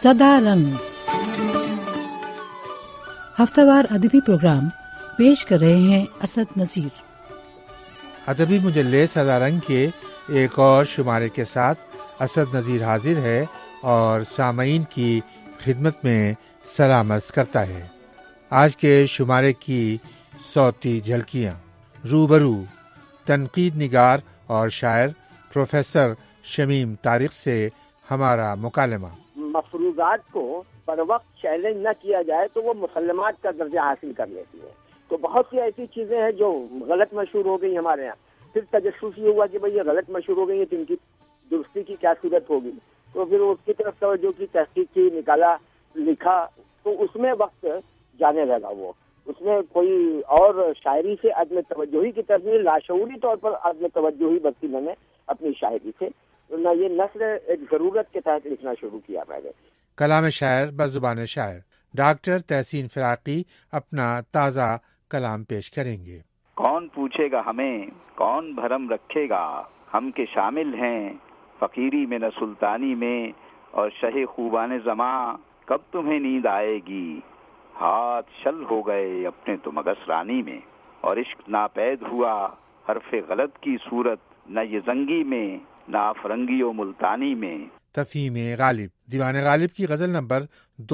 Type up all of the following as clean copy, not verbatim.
सदा रंग हफ्तावार अदबी प्रोग्राम पेश कर रहे हैं असद नज़ीर। अदबी मुजल्ले सदा रंग के एक और शुमारे के साथ असद नज़ीर हाजिर है और सामईन की खिदमत में सलाम अर्ज़ करता है। आज के शुमारे की सौती झलकियाँ रूबरू तनकीद निगार और शायर प्रोफेसर शमीम तारिक से हमारा मुकालमा। मफरूज़ात को पर वक्त चैलेंज न किया जाए तो वो मुसल्लमात का दर्जा हासिल कर लेती है। तो बहुत सी ऐसी चीज़ें हैं जो गलत मशहूर हो गई हमारे यहाँ, फिर तजस्सुस ये हुआ कि भाई ये गलत मशहूर हो गई है तो इनकी दुरुस्ती की क्या सूरत होगी, तो फिर उसकी तरफ तवज्जो की, तहकीक की, निकाला, लिखा, तो उसमें वक्त जाने लगा। वो उसमें कोई और शायरी से अदम तवज्जुही की तरफ नहीं, लाशऊरी तौर पर अदम तवज्जुही बरती मैंने अपनी शायरी से, ना ये नस्र एक ज़रूरत के तहत लिखना शुरू किया मैंने। कलाम शायर बज़ुबान शायर डॉक्टर तहसीन फ़राक़ी अपना ताज़ा कलाम पेश करेंगे। कौन पूछेगा हमें, कौन भरम रखेगा, हम के शामिल हैं फ़कीरी में न सुल्तानी में, और शहे खूबान ज़मा कब तुम्हें नींद आएगी, हाथ शल हो गए अपने तो मगस रानी में, और इश्क नापैद हुआ हरफ़े गलत की सूरत, न ये जंगी में न फरंगी व मुल्तानी में। तफ़हीम गालिब दीवान गालिब की गज़ल नंबर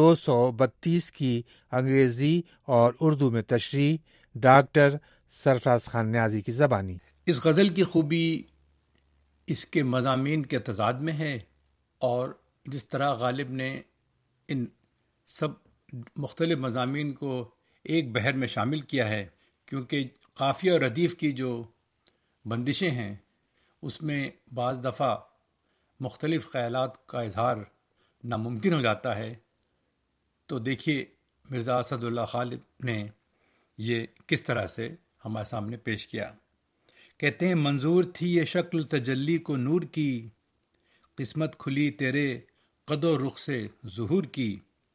232 की अंग्रेज़ी और उर्दू में तशरीह डॉक्टर सरफराज खान न्याज़ी की ज़बानी। इस गज़ल की खूबी इसके मज़ामीन के तज़ाद में है, और जिस तरह गालिब ने इन सब मुख्तलिफ मज़ामीन को एक बहर में शामिल किया है, क्योंकि काफ़िया और रदीफ़ की जो बंदिशें हैं उसमें बाज़ दफ़ा मुख्तलिफ ख़यालात का इजहार नामुमकिन हो जाता है। तो देखिए मिर्ज़ा असदुल्लाह खालिद ने ये किस तरह से हमारे सामने पेश किया। कहते हैं, मंजूर थी ये शक्ल तजल्ली को नूर की, किस्मत खुली तेरे कदो रुख से ज़ुहूर की।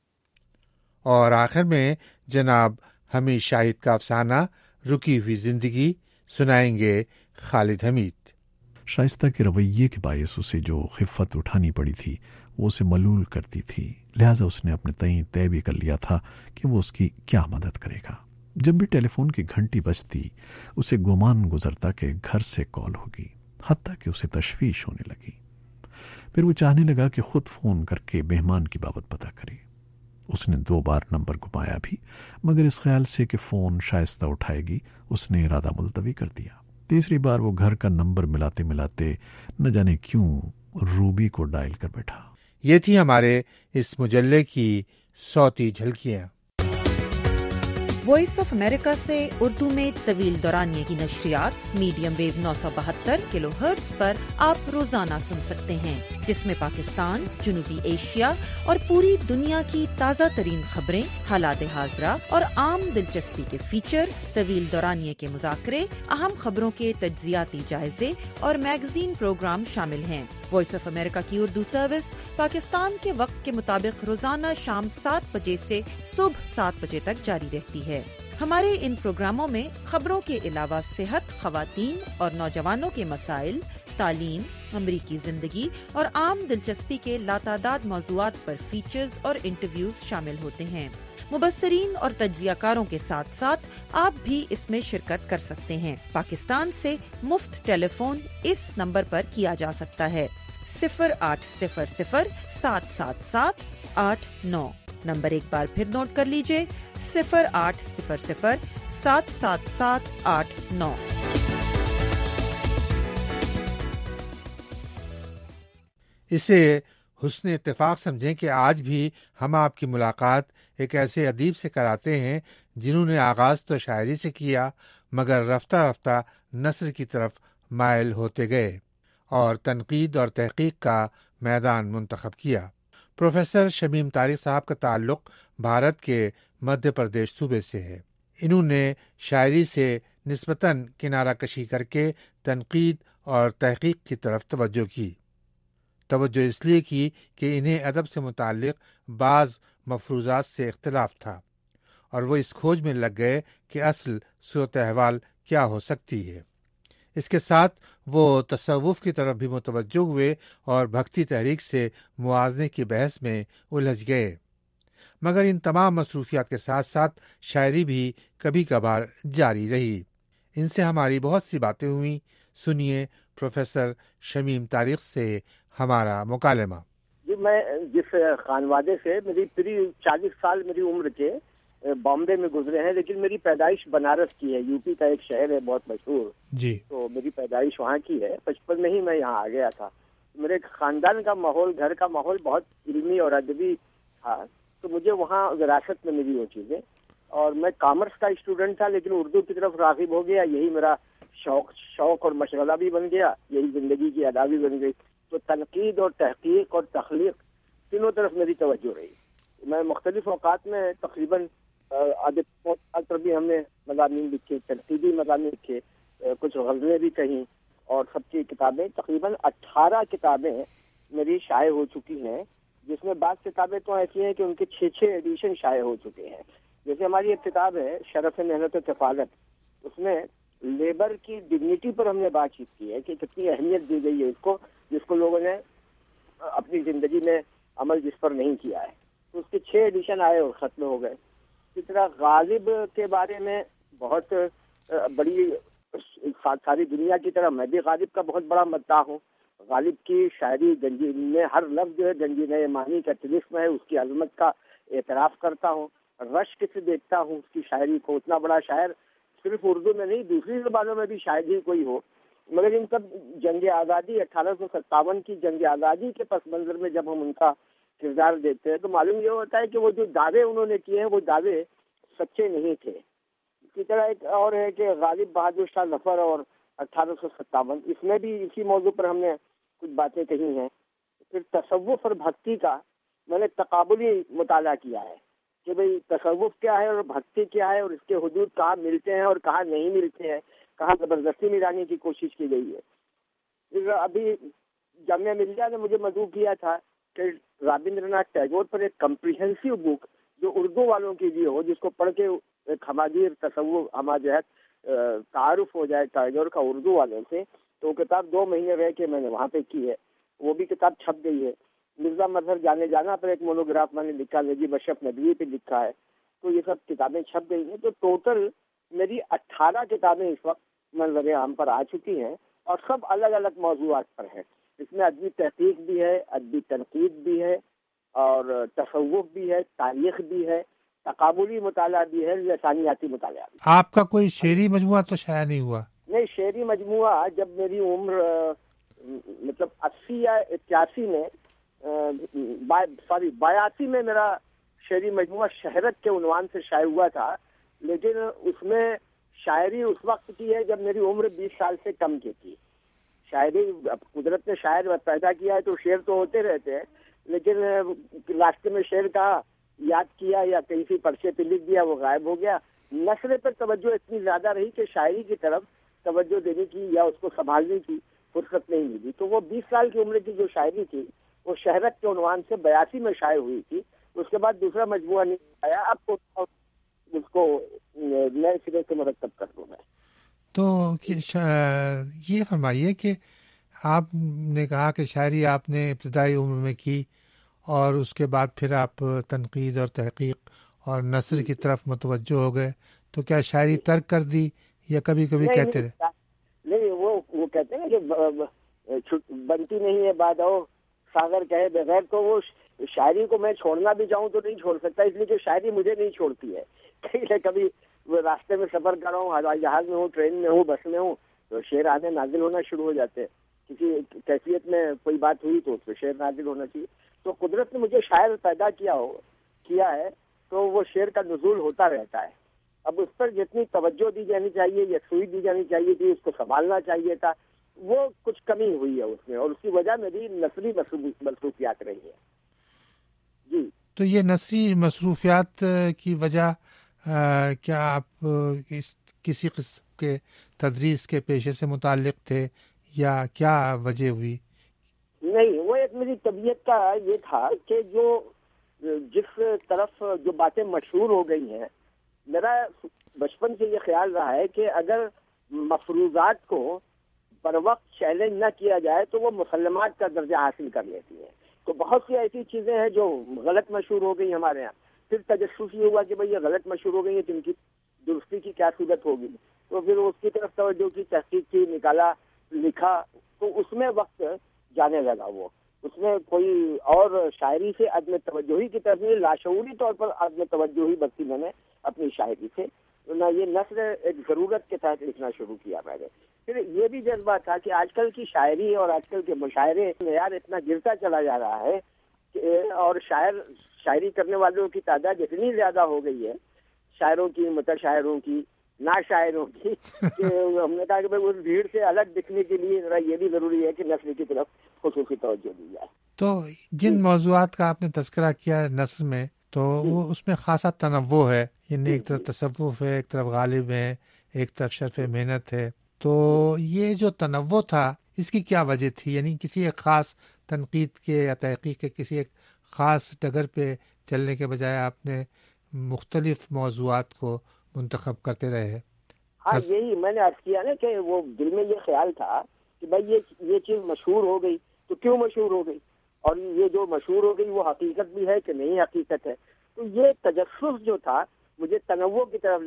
और आखिर में जनाब हमीद शाहिद का अफसाना रुकी हुई ज़िंदगी सुनाएंगे खालिद हमीद। शाइस्ता के रवैये के बायस उसे जो खिफ़त उठानी पड़ी थी वो उसे मलूल करती थी, लिहाजा उसने अपने तय तय भी कर लिया था कि वो उसकी क्या मदद करेगा। जब भी टेलीफोन की घंटी बजती उसे गुमान गुजरता कि घर से कॉल होगी, हत्ता कि उसे तशवीश होने लगी। फिर वो चाहने लगा कि खुद फ़ोन करके मेहमान की बाबत पता करे। उसने 2 बार नंबर घुमाया भी, मगर इस ख्याल से कि फ़ोन शाइस्ता उठाएगी उसने इरादा मुलतवी कर दिया। तीसरी बार वो घर का नंबर मिलाते मिलाते न जाने क्यों रूबी को डायल कर बैठा। ये थी हमारे इस मुजल्ले की सौती झलकियाँ। वॉइस ऑफ अमेरिका से उर्दू में तवील दौरानिये की नशरियात मीडियम वेव 972 किलोहर्ट्ज पर आप रोजाना सुन सकते हैं, जिसमें पाकिस्तान, जनूबी एशिया और पूरी दुनिया की ताज़ा तरीन खबरें, हालात हाज़रा और आम दिलचस्पी के फीचर, तवील दौरानिये के मुज़ाकरे, अहम खबरों के तज्ज़ियाती जायजे और मैगजीन प्रोग्राम शामिल हैं। वॉइस ऑफ अमेरिका की उर्दू सर्विस पाकिस्तान के वक्त के मुताबिक रोजाना शाम 7 बजे से सुबह 7 बजे तक जारी रहती है। हमारे इन प्रोग्रामों में खबरों के अलावा सेहत, खवातीन और नौजवानों के मसाइल, तालीम, अमरीकी जिंदगी और आम दिलचस्पी के लातादाद मौज़ूआत पर फीचर्स और इंटरव्यूज शामिल होते हैं। मुबस्सरीन और तज्ज़ियाकारों के साथ साथ आप भी इसमें शिरकत कर सकते हैं। पाकिस्तान से मुफ्त टेलीफोन इस नंबर पर किया जा सकता है 0800 777 89। नंबर एक बार फिर नोट कर लीजिए 0800 777 89। इसे हुस्न इत्तेफाक समझें कि आज भी हम आपकी मुलाकात एक ऐसे अदीब से कराते हैं जिन्होंने आगाज़ तो शायरी से किया, मगर रफ्ता रफ्ता नस्र की तरफ माइल होते गए और तनकीद और तहकीक का मैदान मुंतखब किया। प्रोफेसर शमीम तारिक साहब का ताल्लुक़ भारत के मध्य प्रदेश सूबे से है। इन्होंने शायरी से निस्बतन किनारा कशी करके तनकीद और तहकीक की तरफ तवज्जो इसलिए की कि इन्हें अदब से मुताल्लिक़ बाज़ मफरूज़ात से इख्तिलाफ था और वो इस खोज में लग गए कि असल सूरत अहवाल क्या हो सकती है। اس کے ساتھ وہ تصوف کی طرف بھی متوجہ ہوئے اور بھکتی تحریک سے موازنے کی بحث میں الجھ گئے، مگر ان تمام مصروفیات کے ساتھ ساتھ شاعری بھی کبھی کبھار جاری رہی۔ ان سے ہماری بہت سی باتیں ہوئیں۔ سنیے پروفیسر شمیم طارق سے ہمارا مکالمہ۔ جی، میں جس خانوادے سے میری پوری 40 سال میری عمر کے بامبے میں گزرے ہیں، لیکن میری پیدائش بنارس کی ہے، یو پی کا ایک شہر ہے بہت مشہور جی، تو میری پیدائش وہاں کی ہے۔ بچپن میں ہی میں یہاں آ گیا تھا۔ میرے خاندان کا ماحول، گھر کا ماحول بہت علمی اور ادبی تھا، تو مجھے وہاں وراثت میں ملی وہ چیزیں، اور میں کامرس کا اسٹوڈنٹ تھا لیکن اردو کی طرف راغب ہو گیا۔ یہی میرا شوق اور مشغلہ بھی بن گیا، یہی زندگی کی ادا بھی بن گئی۔ تو تنقید اور تحقیق اور تخلیق تینوں طرف میری توجہ رہی۔ میں مختلف اوقات میں تقریباً ادب پر بھی ہم نے مضامین لکھے، تنقیدی مضامین لکھے، کچھ غزلیں بھی کہیں، اور سب کی کتابیں تقریباً 18 کتابیں میری شائع ہو چکی ہیں، جس میں بعض کتابیں تو ایسی ہیں کہ ان کے 6 ایڈیشن شائع ہو چکے ہیں۔ جیسے ہماری ایک کتاب ہے شرف محنت و کفالت، اس میں لیبر کی ڈگنیٹی پر ہم نے بات چیت کی ہے کہ کتنی اہمیت دی گئی ہے اس کو، جس کو لوگوں نے اپنی زندگی میں عمل جس پر نہیں کیا ہے۔ تو اس کے 6 ایڈیشن آئے اور ختم ہو گئے۔ اسی طرح غالب کے بارے میں بہت بڑی، ساری دنیا کی طرح میں بھی غالب کا بہت بڑا مداح ہوں۔ غالب کی شاعری میں ہر لفظ جو ہے گنجینہ معنی کا طلسم ہے، اس کی عظمت کا اعتراف کرتا ہوں، رشک سے دیکھتا ہوں اس کی شاعری کو۔ اتنا بڑا شاعر صرف اردو میں نہیں، دوسری زبانوں میں بھی شاید ہی کوئی ہو، مگر ان سب جنگ آزادی 1857 کی جنگ آزادی کے پس منظر میں جب ہم ان کا کردار دیکھتے ہیں تو معلوم یہ ہوتا ہے کہ وہ جو دعوے انہوں نے کیے ہیں وہ دعوے سچے نہیں تھے۔ اسی طرح ایک اور ہے کہ غالب بہادر شاہ ظفر اور 1857، اس میں بھی اسی موضوع پر ہم نے کچھ باتیں کہی ہیں۔ پھر تصوف اور بھکتی کا میں نے تقابلی مطالعہ کیا ہے کہ بھئی تصوف کیا ہے اور بھکتی کیا ہے، اور اس کے حدود کہاں ملتے ہیں اور کہاں نہیں ملتے ہیں، کہاں زبردستی ملانے کی کوشش کی گئی ہے۔ پھر ابھی جامعہ ملیہ نے مجھے مدعو کیا تھا کہ رابندر ناتھ ٹیگور پر ایک کمپریہنسو بک جو اردو والوں کے لیے ہو، جس کو پڑھ کے ایک ہماگیر تصوف ہما جو ہے تعارف ہو جائے ٹیگور کا اردو والوں سے۔ تو وہ کتاب 2 مہینے رہ کے میں نے وہاں پہ کی ہے، وہ بھی کتاب چھپ گئی ہے۔ مرزا مظہر جانے جانا پر ایک مونوگراف میں نے لکھا، نجیب اشرف ندوی پہ لکھا ہے، تو یہ سب کتابیں چھپ گئی ہیں۔ تو ٹوٹل میری 18 کتابیں اس وقت منظر عام پر آ چکی ہیں، اور سب الگ الگ موضوعات پر ہیں۔ اس میں ادبی تحقیق بھی ہے، ادبی تنقید بھی ہے، اور تصوف بھی ہے، تاریخ بھی ہے، تقابلی مطالعہ بھی ہے، لسانیاتی مطالعہ بھی۔ آپ کا کوئی شعری مجموعہ تو شائع نہیں ہوا؟ نہیں، شعری مجموعہ جب میری عمر مطلب 80 یا 81 میں 82 میں میرا شعری مجموعہ شہرت کے عنوان سے شائع ہوا تھا، لیکن اس میں شاعری اس وقت کی ہے جب میری عمر 20 سال سے کم کی تھی۔ شاعری قدرت نے شاعر پیدا کیا ہے تو شعر تو ہوتے رہتے ہیں، لیکن راستے میں شعر کا یاد کیا یا کسی پرچے پہ لکھ دیا وہ غائب ہو گیا۔ نثر پر توجہ اتنی زیادہ رہی کہ شاعری کی طرف توجہ دینے کی یا اس کو سنبھالنے کی فرصت نہیں ملی۔ تو وہ 20 سال کی عمر کی جو شاعری تھی وہ شہرت کے عنوان سے 82 میں شائع ہوئی تھی۔ اس کے بعد دوسرا مجموعہ نہیں آیا، اب تو اس کو نئے سرے سے مرتب کر دوں میں۔ تو یہ فرمائیے کہ آپ نے کہا کہ شاعری آپ نے ابتدائی عمر میں کی، اور اس کے بعد پھر آپ تنقید اور تحقیق اور نثر کی طرف متوجہ ہو گئے، تو کیا شاعری ترک کر دی یا کبھی کبھی کہتے رہے؟ نہیں، وہ کہتے ہیں کہ بنتی نہیں ہے بادو ساگر کہے بغیر، تو وہ شاعری کو میں چھوڑنا بھی چاہوں تو نہیں چھوڑ سکتا، اس لیے کہ شاعری مجھے نہیں چھوڑتی ہے۔ کبھی راستے میں سفر کر رہا ہوں، ہوائی جہاز میں ہوں، ٹرین میں ہوں، بس میں ہوں، تو شعر آنے نازل ہونا شروع ہو جاتے ہیں۔ کسی کیفیت میں کوئی بات ہوئی تو اس پہ شعر نازل ہونا چاہیے۔ تو قدرت نے مجھے شاعر پیدا کیا ہے تو وہ شعر کا نزول ہوتا رہتا ہے۔ اب اس پر جتنی توجہ دی جانی چاہیے، یکسوئی دی جانی چاہیے تھی، اس کو سنبھالنا چاہیے تھا، وہ کچھ کمی ہوئی ہے اس میں، اور اس کی وجہ میری نثری مصروفیات رہی ہے۔ جی، تو یہ نثری مصروفیات کی وجہ کیا آپ کسی قسم کے تدریس کے پیشے سے متعلق تھے یا کیا وجہ ہوئی؟ نہیں، وہ ایک میری طبیعت کا یہ تھا کہ جس طرف جو باتیں مشہور ہو گئی ہیں، میرا بچپن سے یہ خیال رہا ہے کہ اگر مفروضات کو پر وقت چیلنج نہ کیا جائے تو وہ مسلمات کا درجہ حاصل کر لیتی ہیں. تو بہت سی ایسی چیزیں ہیں جو غلط مشہور ہو گئی ہمارے یہاں. پھر تجسس یہ ہوا کہ بھئی یہ غلط مشہور ہو گئی ہے تو ان کی درستی کی کیا صورت ہوگی. تو پھر اس کی طرف توجہ کی، تحقیق کی، نکالا، لکھا. تو اس میں وقت جانے لگا. وہ اس میں کوئی اور شاعری سے عدم توجہی کی طرف نہیں، لاشعوری طور پر عدم توجہی برتی میں نے اپنی شاعری سے. یہ نثر ایک ضرورت کے تحت لکھنا شروع کیا میں نے. پھر یہ بھی جذبہ تھا کہ آج کل کی شاعری اور آج کل کے مشاعرے معیار اتنا گرتا چلا جا رہا ہے کہ اور شاعری کرنے والوں کی تعداد اتنی زیادہ ہو گئی ہے، شاعروں کی، متشاعروں کی، نا شاعروں کی، کہ ہم نے کہا کہ بھائی اس بھیڑ سے الگ دکھنے کے لیے ذرا یہ بھی ضروری ہے کہ نثر کی طرف خصوصی توجہ دی جائے. تو جن موضوعات کا آپ نے تذکرہ کیا نثر میں، تو وہ اس میں خاصا تنوع ہے. یعنی ایک طرف تصوف ہے، ایک طرف غالب ہے، ایک طرف شرف محنت ہے. تو یہ جو تنوع تھا اس کی کیا وجہ تھی؟ یعنی کسی ایک خاص تنقید کے یا تحقیق کے کسی ایک خاص ڈگر پہ چلنے کے بجائے آپ نے مختلف موضوعات کو منتخب کرتے رہے. ہاں، یہی میں نے عرض کیا نا کہ وہ دل میں یہ خیال تھا کہ بھائی یہ چیز مشہور ہو گئی تو کیوں مشہور ہو گئی، اور یہ جو مشہور ہو گئی وہ حقیقت بھی ہے کہ نہیں حقیقت ہے. تو یہ تجسس جو تھا مجھے تنوع کی طرف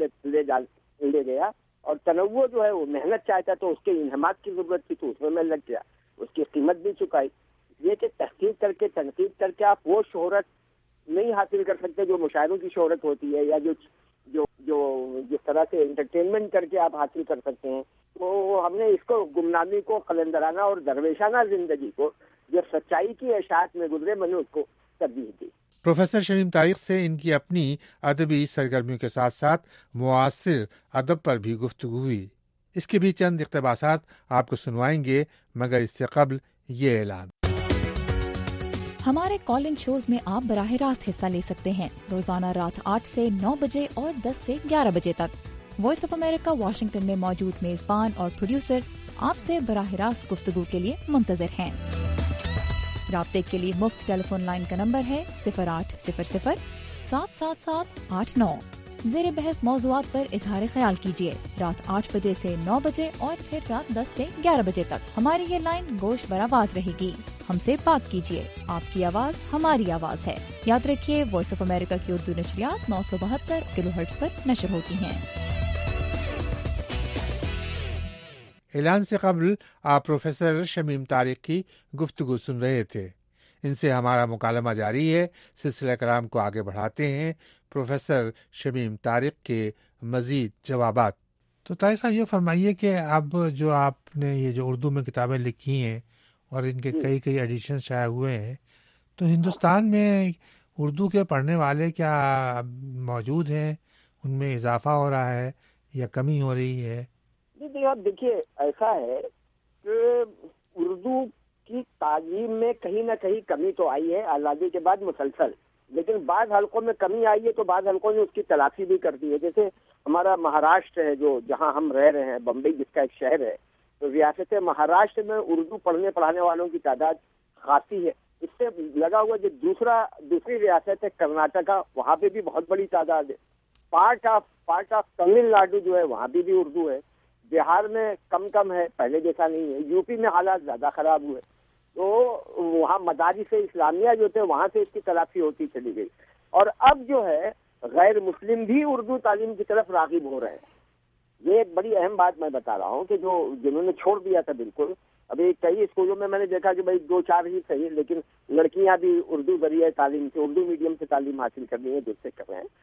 لے گیا، اور تنوع جو ہے وہ محنت چاہتا تو اس کے انہمات کی ضرورت تھی، تو اس میں لگ گیا. اس کی قیمت بھی چکائی. یہ کہ تحقیق کر کے، تنقید کر کے آپ وہ شہرت نہیں حاصل کر سکتے جو مشاعروں کی شہرت ہوتی ہے، یا جو جس طرح سے انٹرٹینمنٹ کر کے آپ حاصل کر سکتے ہیں. تو ہم نے اس کو گمنامی کو، قلندرانہ اور درویشانہ زندگی کو جو سچائی کی اشاعت میں گزرے، میں نے اس کو ترجیح دی. پروفیسر شمیم طارق سے ان کی اپنی ادبی سرگرمیوں کے ساتھ ساتھ معاصر ادب پر بھی گفتگو ہوئی. اس کے بھی چند اقتباسات آپ کو سنوائیں گے، مگر اس سے قبل یہ اعلان. ہمارے کالنگ شوز میں آپ براہ راست حصہ لے سکتے ہیں روزانہ رات 8 سے 9 بجے اور 10 سے 11 بجے تک. وائس آف امریکہ واشنگٹن میں موجود میزبان اور پروڈیوسر آپ سے براہ راست گفتگو کے لیے منتظر ہیں. رابطے کے لیے مفت ٹیلی فون لائن کا نمبر ہے 0800 777 89. زیر بحث موضوعات پر اظہار خیال کیجیے رات 8 بجے سے 9 بجے اور پھر رات 10 سے 11 بجے تک. ہماری یہ لائن گوش براواز رہے گی. ہم سے بات کیجیے. آپ کی آواز ہماری آواز ہے. یاد رکھیے وائس آف امریکہ کی اردو نشریات 972 کلو ہرٹز پر نشر ہوتی ہیں. اعلان سے قبل آپ پروفیسر شمیم طارق کی گفتگو سن رہے تھے. ان سے ہمارا مکالمہ جاری ہے. سلسلہ کلام کو آگے بڑھاتے ہیں پروفیسر شمیم طارق کے مزید جوابات. تو طارق صاحب یہ فرمائیے کہ اب جو آپ نے یہ جو اردو میں کتابیں لکھی ہیں اور ان کے کئی ایڈیشن شائع ہوئے ہیں، تو ہندوستان میں اردو کے پڑھنے والے کیا موجود ہیں؟ ان میں اضافہ ہو رہا ہے یا کمی ہو رہی ہے؟ جی آپ دیکھیے، ایسا ہے کہ اردو کی تعلیم میں کہیں نہ کہیں کمی تو آئی ہے آزادی کے بعد مسلسل، لیکن بعض حلقوں میں کمی آئی ہے تو بعض حلقوں نے اس کی تلافی بھی کر دی ہے. جیسے ہمارا مہاراشٹر ہے جو جہاں ہم رہ رہے ہیں، بمبئی جس کا ایک شہر ہے، تو ریاست مہاراشٹر میں اردو پڑھنے پڑھانے والوں کی تعداد خاصی ہے. اس سے لگا ہوا جو دوسری ریاست ہے کرناٹکا، وہاں پہ بھی بہت بڑی تعداد ہے. پارٹ آف تمل ناڈو جو ہے وہاں بھی اردو ہے. بہار میں کم ہے، پہلے جیسا نہیں ہے. یو پی میں حالات زیادہ خراب ہوئے، تو وہاں مدارس اسلامیہ جو تھے وہاں سے اس کی تلافی ہوتی چلی گئی. اور اب جو ہے غیر مسلم بھی اردو تعلیم کی طرف راغب ہو رہے ہیں. یہ ایک بڑی اہم بات میں بتا رہا ہوں کہ جنہوں نے چھوڑ دیا تھا بالکل، ابھی کئی اسکولوں میں نے دیکھا کہ بھائی 2-4 ہی صحیح، لیکن لڑکیاں بھی اردو ذریعہ تعلیم سے، اردو میڈیم سے تعلیم حاصل کر رہی ہیں، جس سے کر رہے ہیں.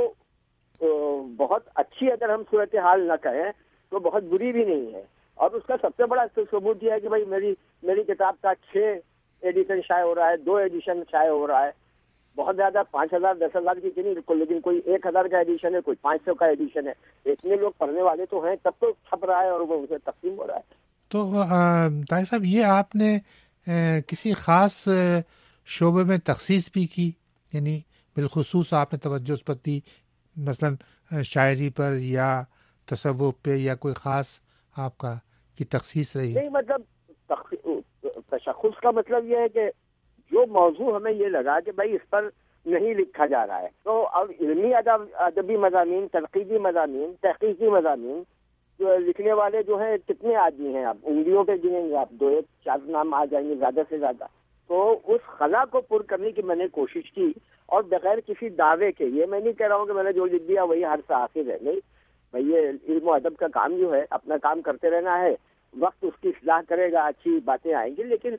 تو بہت اچھی اگر ہم صورتحال نہ کہیں تو بہت بری بھی نہیں ہے. اور اس کا سب سے بڑا ثبوت یہ ہے کہ بھائی میری کتاب کا 6 ایڈیشن شائع ہو رہا ہے، 2 ایڈیشن شائع ہو رہا ہے. بہت زیادہ 5000 10,000 کی نہیں، لیکن کوئی 1000 کا ایڈیشن ہے، کوئی 500 کا ایڈیشن ہے. اتنے لوگ پڑھنے والے تو ہیں، تب تو چھپ رہا ہے اور وہ اسے تقسیم ہو رہا ہے. تو طارق صاحب، یہ آپ نے کسی خاص شعبے میں تخصیص بھی کی؟ یعنی بالخصوص آپ نے توجہ اس پر دی، مثلا شاعری پر یا تصوف پہ، یا کوئی خاص آپ کا کی تخصیص رہی؟ نہیں، مطلب تشخص کا مطلب یہ ہے کہ جو موضوع ہمیں یہ لگا کہ بھائی اس پر نہیں لکھا جا رہا ہے، تو اب علمی ادبی مضامین، تنقیدی مضامین، تحقیقی مضامین، لکھنے والے جو ہیں کتنے آدمی ہیں، آپ انگلیوں پہ گنیں گے، آپ 2-4 نام آ جائیں گے زیادہ سے زیادہ. تو اس خلا کو پر کرنے کی میں نے کوشش کی، اور بغیر کسی دعوے کے. یہ میں نہیں کہہ رہا ہوں کہ میں نے جو لکھ دیا وہی ہر سے آخر ہے، نہیں بھائی. یہ علم و ادب کا کام جو ہے اپنا کام کرتے رہنا ہے، وقت اس کی اصلاح کرے گا، اچھی باتیں آئیں گی. لیکن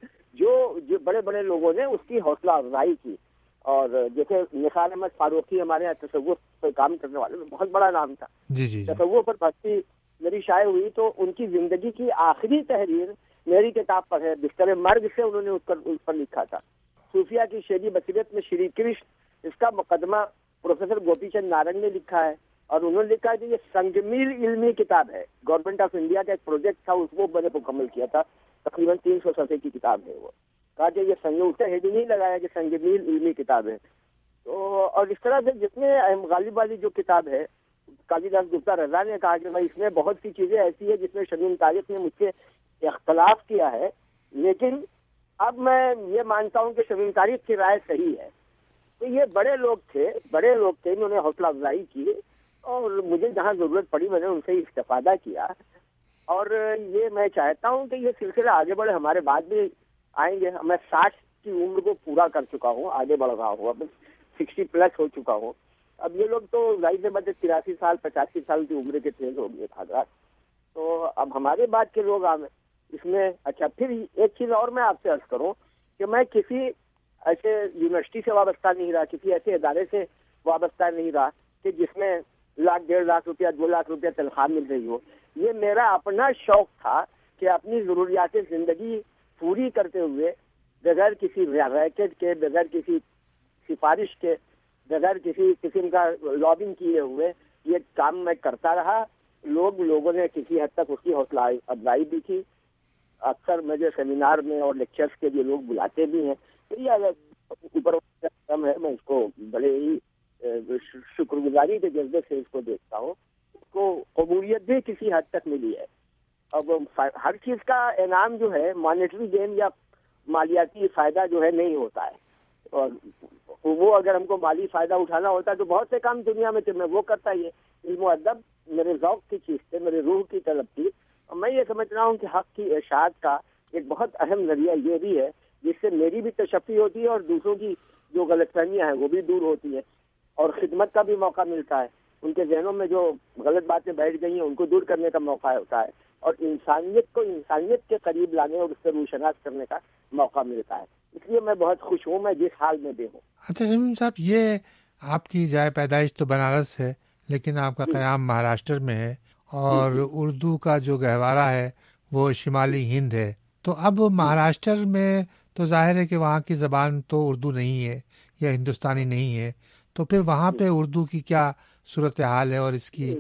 جو بڑے بڑے لوگوں نے اس کی حوصلہ افزائی کی، اور جیسے نثار احمد فاروقی ہمارے یہاں تصوف پہ کام کرنے والے میں بہت بڑا نام تھا. جی تصوف پر بھکتی میری شائع ہوئی تو ان کی زندگی کی آخری تحریر میری کتاب پر ہے. بستر مرگ سے انہوں نے اس پر لکھا تھا. صوفیہ کی شیری بصیرت میں شری کرشن، اس کا مقدمہ پروفیسر گوپی چند نارنگ نے لکھا ہے، اور انہوں نے لکھا ہے کہ یہ سنگ میل علمی کتاب ہے. گورنمنٹ آف انڈیا کا ایک پروجیکٹ تھا، اس کو میں نے مکمل کیا تھا. تقریباً 300 صفحے کی کتاب ہے. وہ کہا کہ یہ سنگ، اس کا ہیڈ نہیں لگایا کہ سنگ میل علمی کتاب ہے. تو اور اس طرح سے جتنے غالب والی جو کتاب ہے، قاضی داس گپتا رضا نے کہا کہ بھائی اس میں بہت سی چیزیں ایسی ہیں جس میں شمیم طارق نے مجھ سے اختلاف کیا ہے، لیکن اب میں یہ مانتا ہوں کہ شمیم طارق کی رائے صحیح ہے. تو یہ بڑے لوگ تھے، انہوں نے حوصلہ افزائی کی، اور مجھے جہاں ضرورت پڑی میں نے ان سے استفادہ کیا. اور یہ میں چاہتا ہوں کہ یہ سلسلہ آگے بڑھے، ہمارے بعد بھی آئیں گے. میں 60 کی عمر کو پورا کر چکا ہوں، آگے بڑھ رہا ہوں، اب 60+ ہو چکا ہوں. اب یہ لوگ تو ظاہر سے بات 83 سال 85 سال کی عمر کے تیز ہو گئے حضرات. تو اب ہمارے بعد کے لوگ آئے اس میں. اچھا، پھر ایک چیز اور میں آپ سے عرض کروں کہ میں کسی ایسے یونیورسٹی سے وابستہ نہیں رہا، کسی ایسے ادارے سے وابستہ نہیں رہا کہ جس میں 1,00,000 1.5 لاکھ روپیہ 2 لاکھ روپیہ تنخواہ مل رہی ہو. یہ میرا اپنا شوق تھا کہ اپنی ضروریات زندگی پوری کرتے ہوئے بغیر کسی ریکٹ کے، بغیر کسی سفارش کے، بغیر کسی قسم کا لابنگ کیے ہوئے یہ کام میں کرتا رہا. لوگوں نے کسی حد تک اس کی حوصلہ افزائی بھی کی. اکثر مجھے سیمینار میں اور لیکچرز کے لیے لوگ بلاتے بھی ہیں. تو یہ اوپر کم ہے، میں اس کو بڑے ہی شکر گزاری کے جذبے سے اس کو دیکھتا ہوں. اس کو قبولیت بھی کسی حد تک ملی ہے. اب ہر چیز کا انعام جو ہے مانیٹری گین یا مالیاتی فائدہ جو ہے نہیں ہوتا ہے، اور وہ اگر ہم کو مالی فائدہ اٹھانا ہوتا ہے تو بہت سے کام دنیا میں تھے، میں وہ کرتا ہی ہے. علم و ادب میرے ذوق کی چیز تھے، میرے روح کی طلب تھی. اور میں یہ سمجھ رہا ہوں کہ حق کی اشاعت کا ایک بہت اہم ذریعہ یہ بھی ہے جس سے میری بھی تشفی ہوتی ہے اور دوسروں کی جو غلط فہمیاں ہیں وہ بھی دور ہوتی ہیں، اور خدمت کا بھی موقع ملتا ہے. ان کے ذہنوں میں جو غلط باتیں بیٹھ گئی ہیں ان کو دور کرنے کا موقع ہوتا ہے، اور انسانیت کو انسانیت کے قریب لانے اور اس سے روشناس کرنے کا موقع ملتا ہے. اس لیے میں بہت خوش ہوں، میں جس حال میں بھی ہوں. اچھا شمیم صاحب، یہ آپ کی جائے پیدائش تو بنارس ہے، لیکن آپ کا قیام مہاراشٹر میں ہے، اور اردو کا جو گہوارہ ہے وہ شمالی ہند ہے. تو اب مہاراشٹر میں تو ظاہر ہے کہ وہاں کی زبان تو اردو نہیں ہے یا ہندوستانی نہیں ہے. تو پھر وہاں پہ اردو کی کیا صورتحال ہے؟ اور اس کی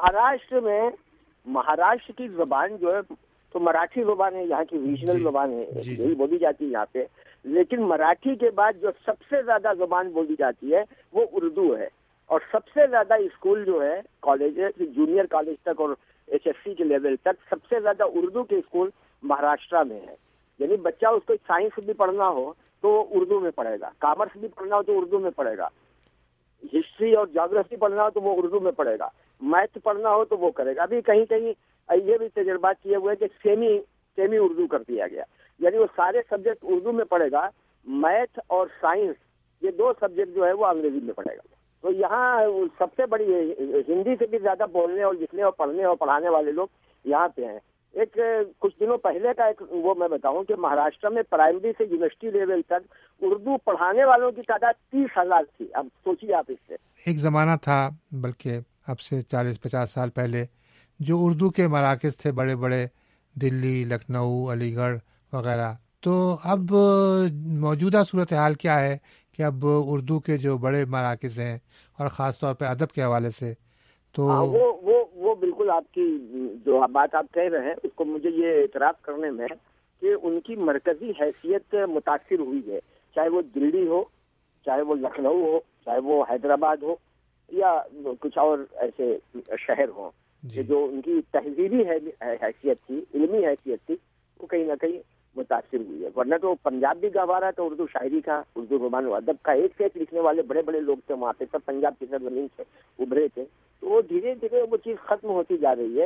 مہاراشٹر کی زبان جو ہے تو مراٹھی زبان ہے، یہاں کی ریجنل زبان ہے، یہی بولی جاتی ہے یہاں پہ. لیکن مراٹھی کے بعد جو سب سے زیادہ زبان بولی جاتی ہے وہ اردو ہے. اور سب سے زیادہ اسکول جو ہے، کالج، جونیئر کالج تک اور HSC کے لیول تک سب سے زیادہ اردو کے اسکول مہاراشٹر میں ہے. یعنی بچہ اس کو سائنس بھی پڑھنا ہو تو اردو میں پڑھے گا، کامرس بھی پڑھنا ہو تو اردو میں پڑھے گا، ہسٹری اور جیوگرافی پڑھنا ہو تو وہ اردو میں پڑھے گا، میتھ پڑھنا ہو تو وہ کرے گا. ابھی کہیں یہ بھی تجربات کیے ہوئے کہ سیمی اردو کر دیا گیا، یعنی وہ سارے سبجیکٹ اردو میں پڑھے گا، میتھ اور سائنس یہ 2 سبجیکٹ جو ہے وہ انگریزی میں پڑھے گا. تو یہاں سب سے بڑی ہندی سے بھی زیادہ بولنے اور لکھنے اور پڑھنے اور پڑھانے والے لوگ یہاں پہ ہیں. ایک کچھ دنوں پہلے کا ایک وہ میں بتاؤں کہ مہاراشٹر میں پرائمری سے یونیورسٹی لیول تک اردو پڑھانے والوں کی تعداد 30,000 تھی. اب سوچیے آپ اس سے. ایک زمانہ تھا، بلکہ اب سے 40-50 سال پہلے، جو اردو کے مراکز تھے بڑے بڑے، دلی، لکھنؤ، علی گڑھ وغیرہ. تو اب موجودہ صورتحال کیا ہے کہ اب اردو کے جو بڑے مراکز ہیں اور خاص طور پہ ادب کے حوالے سے تو وہ بالکل آپ کی جو بات آپ کہہ رہے ہیں اس کو مجھے یہ اعتراف کرنے میں کہ ان کی مرکزی حیثیت متاثر ہوئی ہے، چاہے وہ دلی ہو، چاہے وہ لکھنؤ ہو، چاہے وہ حیدرآباد ہو، یا کچھ اور ایسے شہر ہوں کہ جو ان کی تہذیبی حیثیت تھی، علمی حیثیت تھی، وہ کہیں نہ کہیں متاثر ہوئی ہے. ورنہ تو پنجاب بھی گہوارہ تو اردو شاعری کا، اردو زبان و ادب کا ایک سے ایک لکھنے والے بڑے بڑے لوگ تھے وہاں پہ، سب پنجاب کی سرزمین سے ابھرے تھے. تو وہ دھیرے دھیرے وہ چیز ختم ہوتی جا رہی ہے،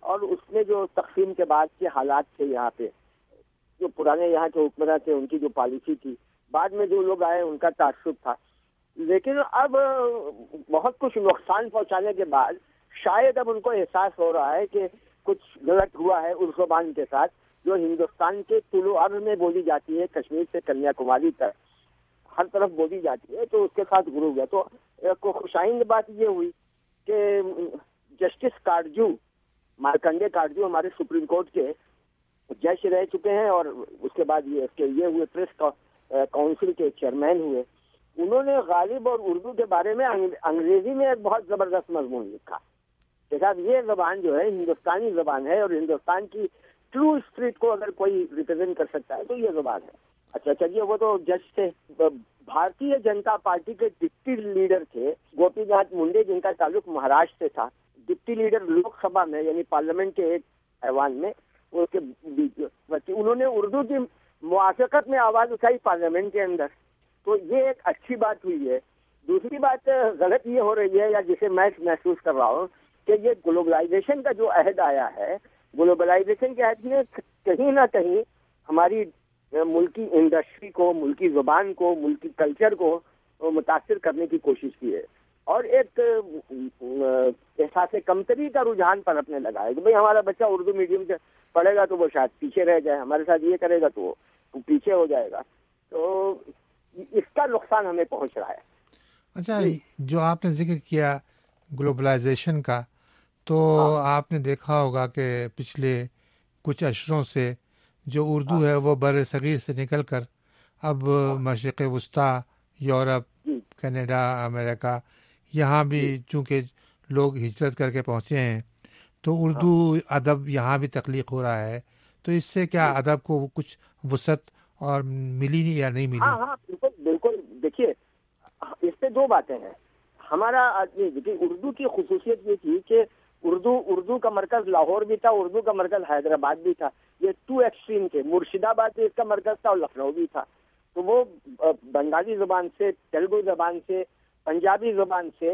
اور اس میں جو تقسیم کے بعد کے حالات تھے یہاں پہ، جو پرانے یہاں کے حکمراں تھے ان کی جو پالیسی تھی، بعد میں جو لوگ آئے ان کا تعصب تھا، لیکن اب بہت کچھ نقصان پہنچانے کے بعد شاید اب ان کو احساس ہو رہا ہے کہ کچھ غلط ہوا ہے اس زبان کے ساتھ جو ہندوستان کے طول و عرض میں بولی جاتی ہے، کشمیر سے کنیا کماری تک ہر طرف بولی جاتی ہے، تو اس کے ساتھ غروب ہے۔ تو ایک خوشائند بات یہ ہوئی کہ جسٹس کارجو، مارکنڈے کارجو ہمارے سپریم کورٹ کے جج رہ چکے ہیں اور اس کے بعد یہ ہوئے پریس کاؤنسل کے چیئرمین ہوئے، انہوں نے غالب اور اردو کے بارے میں انگریزی میں ایک بہت زبردست مضمون لکھا کہ صاحب یہ زبان جو ہے ہندوستانی زبان ہے اور ہندوستان کی ٹرو اسپرٹ کو اگر کوئی ریپرزینٹ کر سکتا ہے تو یہ زبان ہے۔ اچھا چلیے، وہ تو جج تھے۔ بھارتیہ جنتا پارٹی کے ڈپٹی لیڈر تھے گوپی ناتھ منڈے، جن کا تعلق مہاراشٹر سے تھا، ڈپٹی لیڈر لوک سبھا میں یعنی پارلیمنٹ کے ایک ایوان میں، انہوں نے اردو کی موافقت میں آواز اٹھائی پارلیمنٹ کے اندر، تو یہ ایک اچھی بات ہوئی ہے۔ دوسری بات غلط یہ ہو رہی ہے، یا جسے میں محسوس کر رہا ہوں، کہ یہ گلوبلائزیشن کا جو عہد آیا ہے، گلوبلائزیشن کے عہد میں کہیں نہ کہیں ہماری ملکی انڈسٹری کو، ملکی زبان کو، ملکی کلچر کو متاثر کرنے کی کوشش کی ہے، اور ایک احساس کمتری کا رجحان پر اپنے لگا ہے کہ بھئی ہمارا بچہ اردو میڈیم سے پڑھے گا تو وہ شاید پیچھے رہ جائے، ہمارے ساتھ یہ کرے گا تو وہ پیچھے ہو جائے گا، تو اس کا نقصان ہمیں پہنچ رہا ہے۔ اچھا، جو آپ نے ذکر کیا گلوبلائزیشن کا، تو آپ نے دیکھا ہوگا کہ پچھلے کچھ عشروں سے جو اردو ہے وہ بر صغیر سے نکل کر اب مشرق وسطیٰ، یورپ، کینیڈا، امریکہ، یہاں بھی چونکہ لوگ ہجرت کر کے پہنچے ہیں تو اردو ادب یہاں بھی تخلیق ہو رہا ہے، تو اس سے کیا ادب کو کچھ وسعت اور ملی یا نہیں ملی؟ ہاں بالکل۔ دیکھیے، اس سے دو باتیں ہیں۔ ہمارا دیکھیے اردو کی خصوصیت یہ تھی کہ اردو کا مرکز لاہور بھی تھا، اردو کا مرکز حیدرآباد بھی تھا، یہ ٹو ایکسٹریم تھے، مرشد آباد اس کا مرکز تھا اور لکھنؤ بھی تھا، تو وہ بنگالی زبان سے، تیلگو زبان سے، پنجابی زبان سے،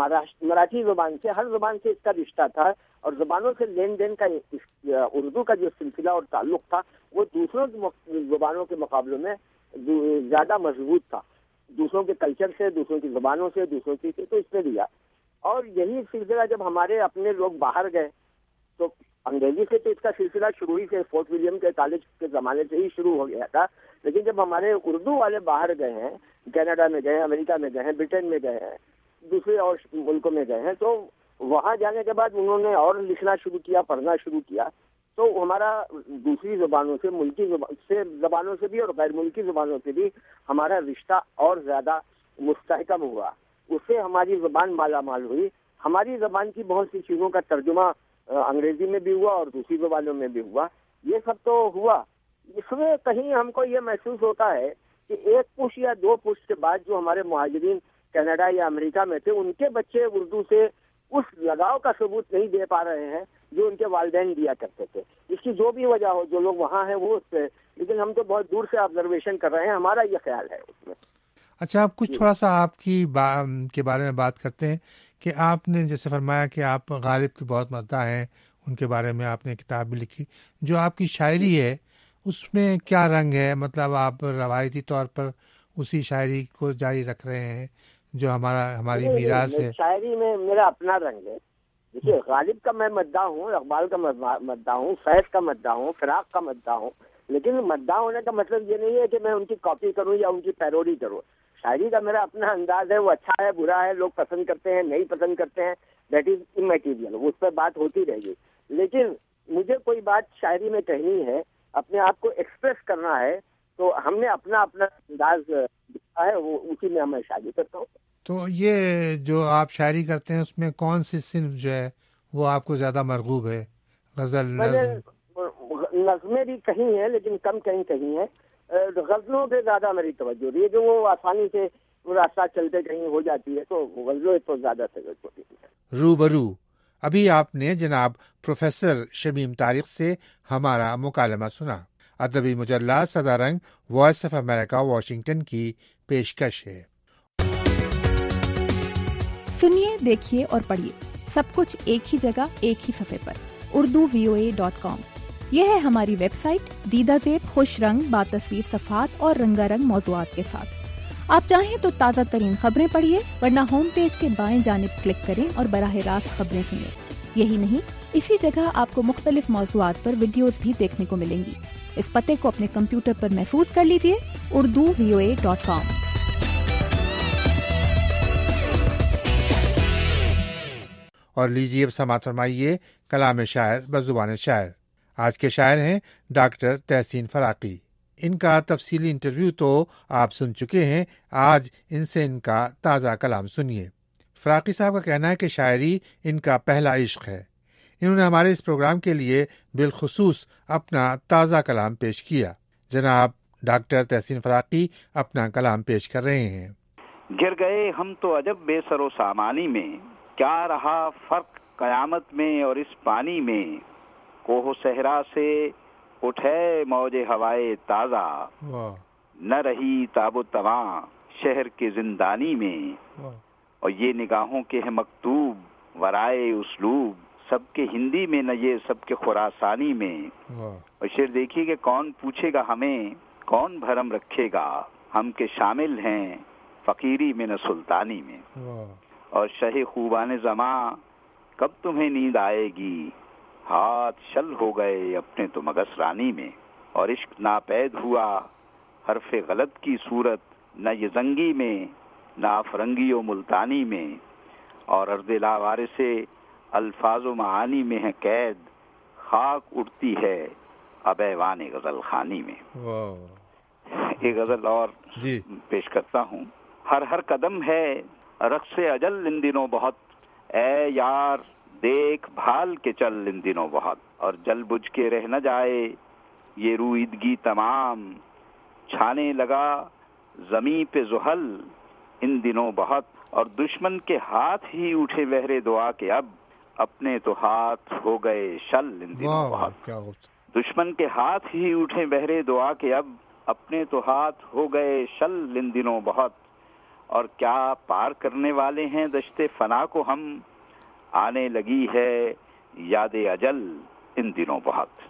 مراٹھی زبان سے، ہر زبان سے اس کا رشتہ تھا، اور زبانوں سے لین دین کا اردو کا جو سلسلہ اور تعلق تھا وہ دوسروں زبانوں کے مقابلے میں زیادہ مضبوط تھا، دوسروں کے کلچر سے، دوسروں کی زبانوں سے، دوسروں کی، تو اس نے دیا۔ اور یہی سلسلہ جب ہمارے اپنے لوگ باہر گئے تو انگریزی سے تو اس کا سلسلہ شروع ہی سے فورٹ ولیم کے کالج کے زمانے سے ہی شروع ہو گیا تھا، لیکن جب ہمارے اردو والے باہر گئے ہیں، کینیڈا میں گئے ہیں، امریکہ میں گئے ہیں، برٹن میں گئے ہیں، دوسرے اور ملکوں میں گئے ہیں، تو وہاں جانے کے بعد انہوں نے اور لکھنا شروع کیا، پڑھنا شروع کیا، تو ہمارا دوسری زبانوں سے، ملکی زبانوں سے بھی اور غیر ملکی زبانوں سے بھی ہمارا رشتہ اور زیادہ مستحکم ہوا، اس سے ہماری زبان مالا مال ہوئی، ہماری زبان کی بہت سی چیزوں کا ترجمہ انگریزی میں بھی ہوا اور دوسری زبانوں میں بھی ہوا، یہ سب تو ہوا۔ اس میں کہیں ہم کو یہ محسوس ہوتا ہے کہ ایک پش یا دو پش کے بعد جو ہمارے مہاجرین کینیڈا یا امریکہ میں تھے، ان کے بچے اردو سے اس لگاؤ کا ثبوت نہیں دے پا رہے ہیں جو ان کے والدین دیا کرتے تھے۔ اس کی جو بھی وجہ ہو، جو لوگ وہاں ہیں وہ اس سے، لیکن ہم تو بہت دور سے آبزرویشن کر رہے ہیں، ہمارا یہ خیال ہے اس میں۔ اچھا، آپ کچھ تھوڑا سا آپ کی کے بارے میں بات کرتے ہیں کہ آپ نے جیسے فرمایا کہ آپ غالب کے بہت مداح ہیں، ان کے بارے میں آپ نے کتاب بھی لکھی، جو آپ کی شاعری ہے اس میں کیا رنگ ہے؟ مطلب آپ روایتی طور پر اسی شاعری کو جاری رکھ رہے ہیں جو ہماری میراث ہے؟ شاعری میں میرا اپنا رنگ ہے۔ دیکھیے، غالب کا میں مداح ہوں، اقبال کا مداح ہوں، فیض کا مداح ہوں، فراق کا مداح ہوں، لیکن مداح ہونے کا مطلب یہ نہیں ہے کہ میں ان کی کاپی کروں یا ان کی پیروڈی کروں۔ شاعری کا میرا اپنا انداز ہے، وہ اچھا ہے، برا ہے، لوگ پسند کرتے ہیں، نہیں پسند کرتے ہیں، دیٹ از اممیٹیریل، اس پر بات ہوتی رہے گی، لیکن مجھے کوئی بات شاعری میں کہنی ہے، اپنے آپ کو ایکسپریس کرنا ہے، تو ہم نے اپنا انداز دکھا ہے، وہ اسی میں میں شاعری کرتا ہوں۔ تو یہ جو آپ شاعری کرتے ہیں اس میں کون سی صنف جو ہے وہ آپ کو زیادہ مرغوب ہے؟ غزل، نظمیں بھی کہیں ہیں لیکن کم کہیں ہیں، غزلوں پہ زیادہ میری توجہ رہی ہے، جو وہ آسانی سے راستہ چلتے کہیں ہو جاتی ہے، تو غزلوں تو زیادہ توجہ ہوتی ہے۔ روبرو، ابھی آپ نے جناب پروفیسر شمیم طارق سے ہمارا مکالمہ سنا۔ ادبی مجلہ سدا رنگ وائس آف امریکہ واشنگٹن کی پیشکش ہے۔ سنیے، دیکھیے اور پڑھیے، سب کچھ ایک ہی جگہ، ایک ہی صفحے پر۔ urduvoa.com। یہ ہے ہماری ویب سائٹ، دیدہ زیب، خوش رنگ، باتصویر صفحات اور رنگا رنگ موضوعات کے ساتھ۔ آپ چاہیں تو تازہ ترین خبریں پڑھیے، ورنہ ہوم پیج کے بائیں جانب کلک کریں اور براہ راست خبریں سنیں۔ یہی نہیں، اسی جگہ آپ کو مختلف موضوعات پر ویڈیوز بھی دیکھنے کو ملیں گی۔ اس پتے کو اپنے کمپیوٹر پر محفوظ کر لیجئے، urduvoa.com۔ اور لیجیے اب سماعت فرمائیے کلام شاعر بزبان شاعر۔ آج کے شاعر ہیں ڈاکٹر تحسین فراقی۔ ان کا تفصیلی انٹرویو تو آپ سن چکے ہیں، آج ان سے ان کا تازہ کلام سنیے۔ فراقی صاحب کا کہنا ہے کہ شاعری ان کا پہلا عشق ہے۔ انہوں نے ہمارے اس پروگرام کے لیے بالخصوص اپنا تازہ کلام پیش کیا۔ جناب ڈاکٹر تحسین فراقی اپنا کلام پیش کر رہے ہیں۔ گر گئے ہم تو عجب بے سر و سامانی میں، کیا رہا فرق قیامت میں اور اس پانی میں، کوہ و صحرا سے اٹھے موج ہوائے تازہ، نہ رہی تاب و تواں شہر کے زندانی میں، اور یہ نگاہوں کے ہے مکتوب ورائے اسلوب، سب کے ہندی میں نہ یہ سب کے خراسانی میں۔ اور شعر دیکھیے کہ کون پوچھے گا ہمیں، کون بھرم رکھے گا، ہم کے شامل ہیں فقیری میں نہ سلطانی میں، اور شہ خوبان زماں کب تمہیں نیند آئے گی، ہاتھ شل ہو گئے اپنے تو مگس رانی میں، اور عشق ناپید ہوا حرف غلط کی صورت، نہ یہ زنگی میں نہ افرنگی و ملتانی میں، اور ارض لاوارے سے الفاظ و معانی میں ہے قید، خاک اڑتی ہے اب ایوان غزل خانی میں۔ ایک غزل اور پیش کرتا ہوں۔ ہر قدم ہے رقص اجل ان دنوں بہت، اے یار دیکھ بھال کے چل ان دنوں بہت، اور جل بجھ کے رہ نہ جائے یہ رویدگی تمام، چھانے لگا زمیں پہ زحل ان دنوں بہت، اور دشمن کے ہاتھ ہی اٹھے بہرے دعا کے اب اپنے تو ہاتھ ہو گئے شل ان دنوں بہت، دشمن کے ہاتھ ہی اٹھے بہرے دعا کے اب اپنے تو ہاتھ ہو گئے شل ان دنوں بہت، اور کیا پار کرنے والے ہیں دشت فنا کو ہم، آنے لگی ہے یاد اجل ان دنوں بہت،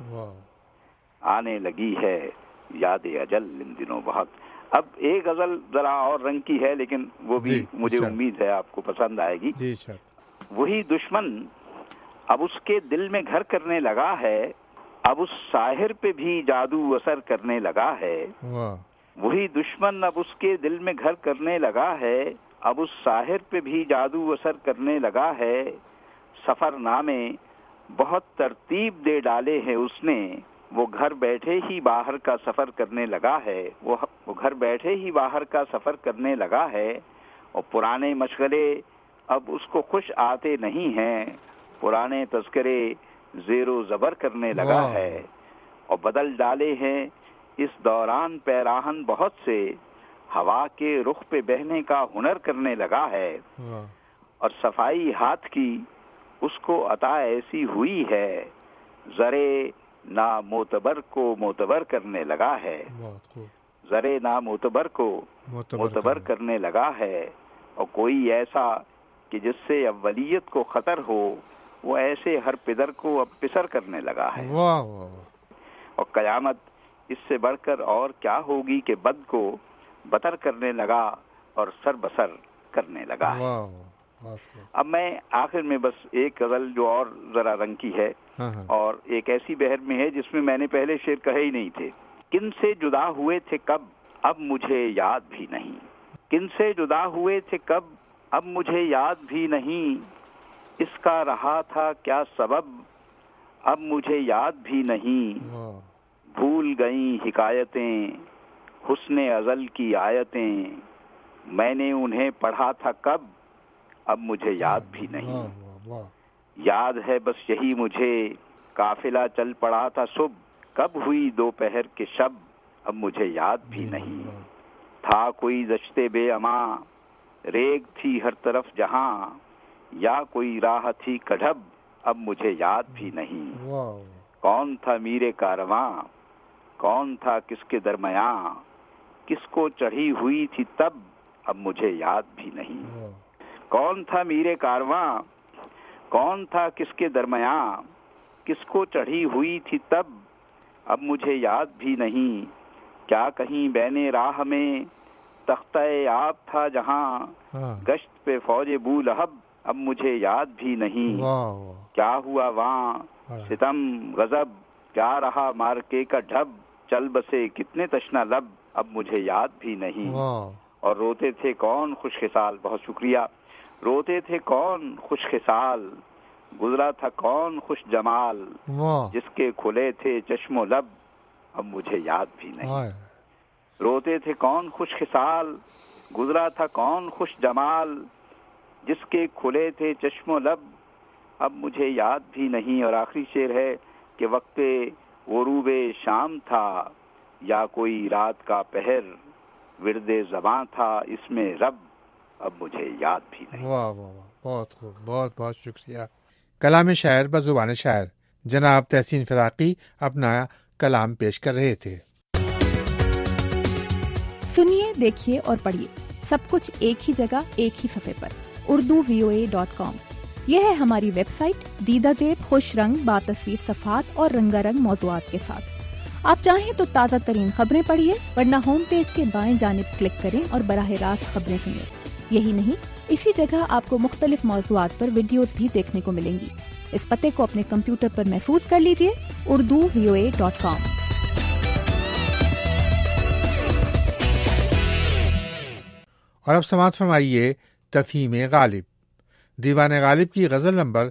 آنے لگی ہے یاد اجل ان دنوں بہت۔ اب ایک غزل ذرا اور رنگ کی ہے، لیکن وہ بھی مجھے امید ہے آپ کو پسند آئے گی۔ وہی دشمن اب اس کے دل میں گھر کرنے لگا ہے، اب اس ساحر پہ بھی جادو اثر کرنے لگا ہے، وہی دشمن اب اس کے دل میں گھر کرنے لگا ہے، اب اس ساحر پہ بھی جادو اثر کرنے لگا ہے، سفر نامے بہت ترتیب دے ڈالے ہیں اس نے، وہ گھر بیٹھے ہی باہر کا سفر کرنے لگا ہے، وہ گھر بیٹھے ہی باہر کا سفر کرنے لگا ہے، اور پرانے مشغلے اب اس کو خوش آتے نہیں ہیں، پرانے تذکرے زیر و زبر کرنے لگا ہے، اور بدل ڈالے ہیں اس دوران پیراہن بہت سے، ہوا کے رخ پہ بہنے کا ہنر کرنے لگا ہے، اور صفائی ہاتھ کی اس کو عطا ایسی ہوئی ہے، زرے نامعتبر کو معتبر کرنے لگا ہے، زرے نامعتبر کو معتبر کرنے لگا ہے، اور کوئی ایسا کہ جس سے اولیت کو خطر ہو، وہ ایسے ہر پدر کو اب پسر کرنے لگا ہے، اور قیامت اس سے بڑھ کر اور کیا ہوگی کہ بد کو بتر کرنے لگا اور سر بسر کرنے لگا ہے۔ اب میں آخر میں بس ایک غزل جو اور ذرا رنگ کی ہے، اور ایک ایسی بہر میں ہے جس میں میں نے پہلے شعر کہے ہی نہیں تھے۔ کن سے جدا ہوئے تھے کب اب مجھے یاد بھی نہیں، کن سے جدا ہوئے تھے کب اب مجھے یاد بھی نہیں، اس کا رہا تھا کیا سبب اب مجھے یاد بھی نہیں، بھول گئیں حکایتیں حسن ازل کی آیتیں، میں نے انہیں پڑھا تھا کب اب مجھے یاد بھی نہیں، یاد ہے بس یہی مجھے قافلہ چل پڑا تھا صبح، کب ہوئی دوپہر کے شب اب مجھے یاد بھی نہیں، تھا کوئی دشت بے امان ریگ تھی ہر طرف جہاں، یا کوئی راہ تھی کڑھب اب مجھے یاد بھی نہیں، کون تھا میرے کارواں کون تھا کس کے درمیاں، کس کو چڑھی ہوئی تھی تب اب مجھے یاد بھی نہیں، کون تھا میرے کارواں کون تھا کس کے درمیاں، کس کو چڑھی ہوئی تھی تب اب مجھے یاد بھی نہیں. کیا کہیں بین راہ میں تختہ آب تھا جہاں گشت پہ فوج بو لہب اب مجھے یاد بھی نہیں. کیا ہوا وہاں ستم غضب کیا رہا مارکے کا ڈھب چل بسے کتنے تشنا لب اب مجھے یاد بھی نہیں. اور روتے تھے کون خوش خصال. بہت شکریہ. روتے تھے کون خوش خصال گزرا تھا کون خوش جمال جس کے کھلے تھے چشم و لب اب مجھے یاد بھی نہیں. روتے تھے کون خوش خصال گزرا تھا کون خوش جمال جس کے کھلے تھے چشم و لب اب مجھے یاد بھی نہیں. اور آخری شعر ہے کہ وقت غروب شام تھا یا کوئی رات کا پہر ورد زباں تھا اس میں رب اب مجھے یاد بھی نہیں. واہ واہ واہ، بہت خوب، بہت بہت شکریہ. کلام شاعر بزبان شاعر جناب تحسین فراقی اپنا کلام پیش کر رہے تھے. سنیے، دیکھیے اور پڑھیے سب کچھ ایک ہی جگہ ایک ہی صفحے پر urduvoa.com. یہ ہے ہماری ویب سائٹ، دیدہ زیب خوش رنگ باتصویر صفحات اور رنگا رنگ موضوعات کے ساتھ. آپ چاہیں تو تازہ ترین خبریں پڑھیے، ورنہ ہوم پیج کے بائیں جانب کلک کریں اور براہ راست خبریں سنیں. یہی نہیں، اسی جگہ آپ کو مختلف موضوعات پر ویڈیوز بھی دیکھنے کو ملیں گی. اس پتے کو اپنے کمپیوٹر پر محفوظ کر لیجئے، urduvoa.com. اور اب سماعت فرمائیے تفہیم غالب. دیوان غالب کی غزل نمبر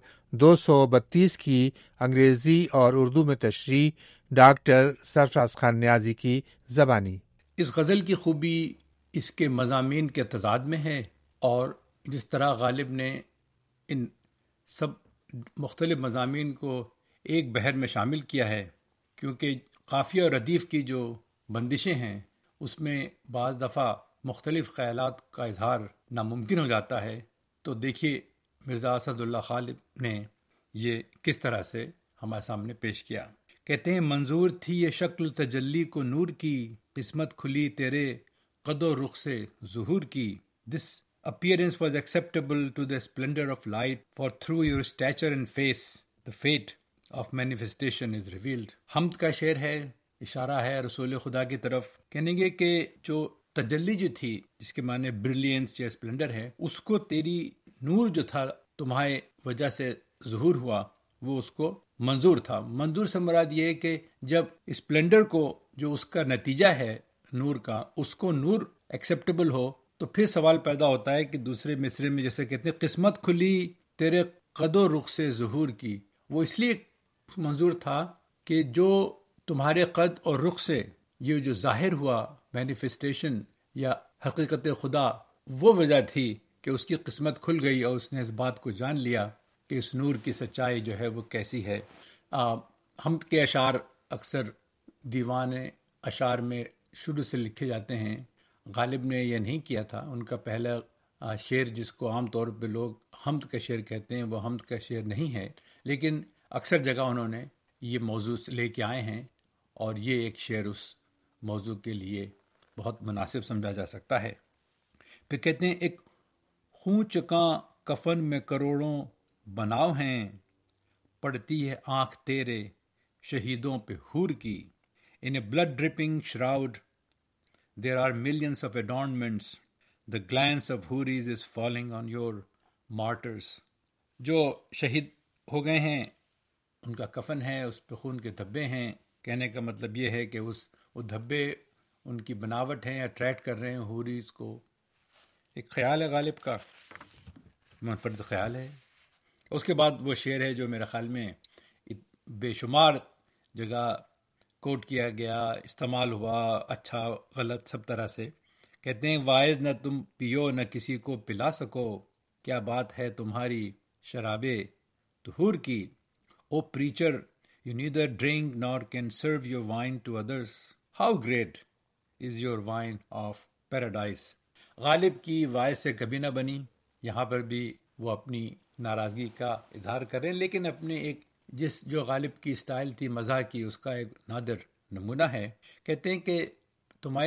232 کی انگریزی اور اردو میں تشریح ڈاکٹر سرفراز خان نیازی کی زبانی. اس غزل کی خوبی اس کے مضامین کے تضاد میں ہے، اور جس طرح غالب نے ان سب مختلف مضامین کو ایک بحر میں شامل کیا ہے، کیونکہ قافیہ اور ردیف کی جو بندشیں ہیں اس میں بعض دفعہ مختلف خیالات کا اظہار ناممکن ہو جاتا ہے. تو دیکھیے مرزا اسد اللہ غالب نے یہ کس طرح سے ہمارے سامنے پیش کیا. کہتے ہیں منظور تھی یہ شکل تجلی کو نور کی، قسمت کھلی تیرے قد و رخ سے ظہور کی. This appearance was acceptable to the splendor of light, for through your stature and face, the fate of manifestation is revealed. حمد کا شعر ہے، اشارہ ہے رسول خدا کی طرف. کہنے گے کہ جو تجلی جو تھی، جس کے معنی بریلینس یا اسپلنڈر ہے، اس کو تیری نور جو تھا تمہارے وجہ سے ظہور ہوا، وہ اس کو منظور تھا. منظور سے مراد یہ ہے کہ جب اسپلنڈر کو جو اس کا نتیجہ ہے نور کا، اس کو نور ایکسیپٹیبل ہو، تو پھر سوال پیدا ہوتا ہے کہ دوسرے مصرے میں جیسے کہتے ہیں قسمت کھلی تیرے قد و رخ سے ظہور کی، وہ اس لیے منظور تھا کہ جو تمہارے قد اور رخ سے یہ جو ظاہر ہوا مینیفیسٹیشن یا حقیقت خدا، وہ وجہ تھی کہ اس کی قسمت کھل گئی اور اس نے اس بات کو جان لیا کہ اس نور کی سچائی جو ہے وہ کیسی ہے. حمد کے اشعار اکثر دیوان اشعار میں شروع سے لکھے جاتے ہیں. غالب نے یہ نہیں کیا تھا. ان کا پہلا شعر جس کو عام طور پہ لوگ حمد کا شعر کہتے ہیں، وہ حمد کا شعر نہیں ہے، لیکن اکثر جگہ انہوں نے یہ موضوع لے کے آئے ہیں، اور یہ ایک شعر اس موضوع کے لیے بہت مناسب سمجھا جا سکتا ہے. پھر کہتے ہیں ایک خون چکاں کفن میں کروڑوں بناؤ ہیں، پڑتی ہے آنکھ تیرے شہیدوں پہ حور کی. In a blood-dripping shroud, there are millions of adornments. The glance of houris is falling on your martyrs. جو شہید ہو گئے ہیں ان کا کفن ہے، اس پہ خون کے دھبے ہیں. کہنے کا مطلب یہ ہے کہ وہ دھبے ان کی بناوٹ ہیں، اٹریکٹ کر رہے ہیں حوریز کو. ایک خیال ہے غالب کا، منفرد خیال ہے. اس کے بعد وہ شعر ہے جو میرے خیال میں بے شمار جگہ کوٹ کیا گیا، استعمال ہوا، اچھا غلط سب طرح سے. کہتے ہیں وائز نہ تم پیو نہ کسی کو پلا سکو، کیا بات ہے تمہاری شراب طہور کی. O preacher you neither drink nor can serve your wine to others, how great is your wine of paradise. Ghalib کی وائز سے کبھی نہ بنی. یہاں پر بھی وہ اپنی ناراضگی کا اظہار کریں، لیکن اپنے ایک جو غالب کی اسٹائل تھی مزاح کی، اس کا ایک نادر نمونہ ہے. کہتے ہیں کہ تمہاری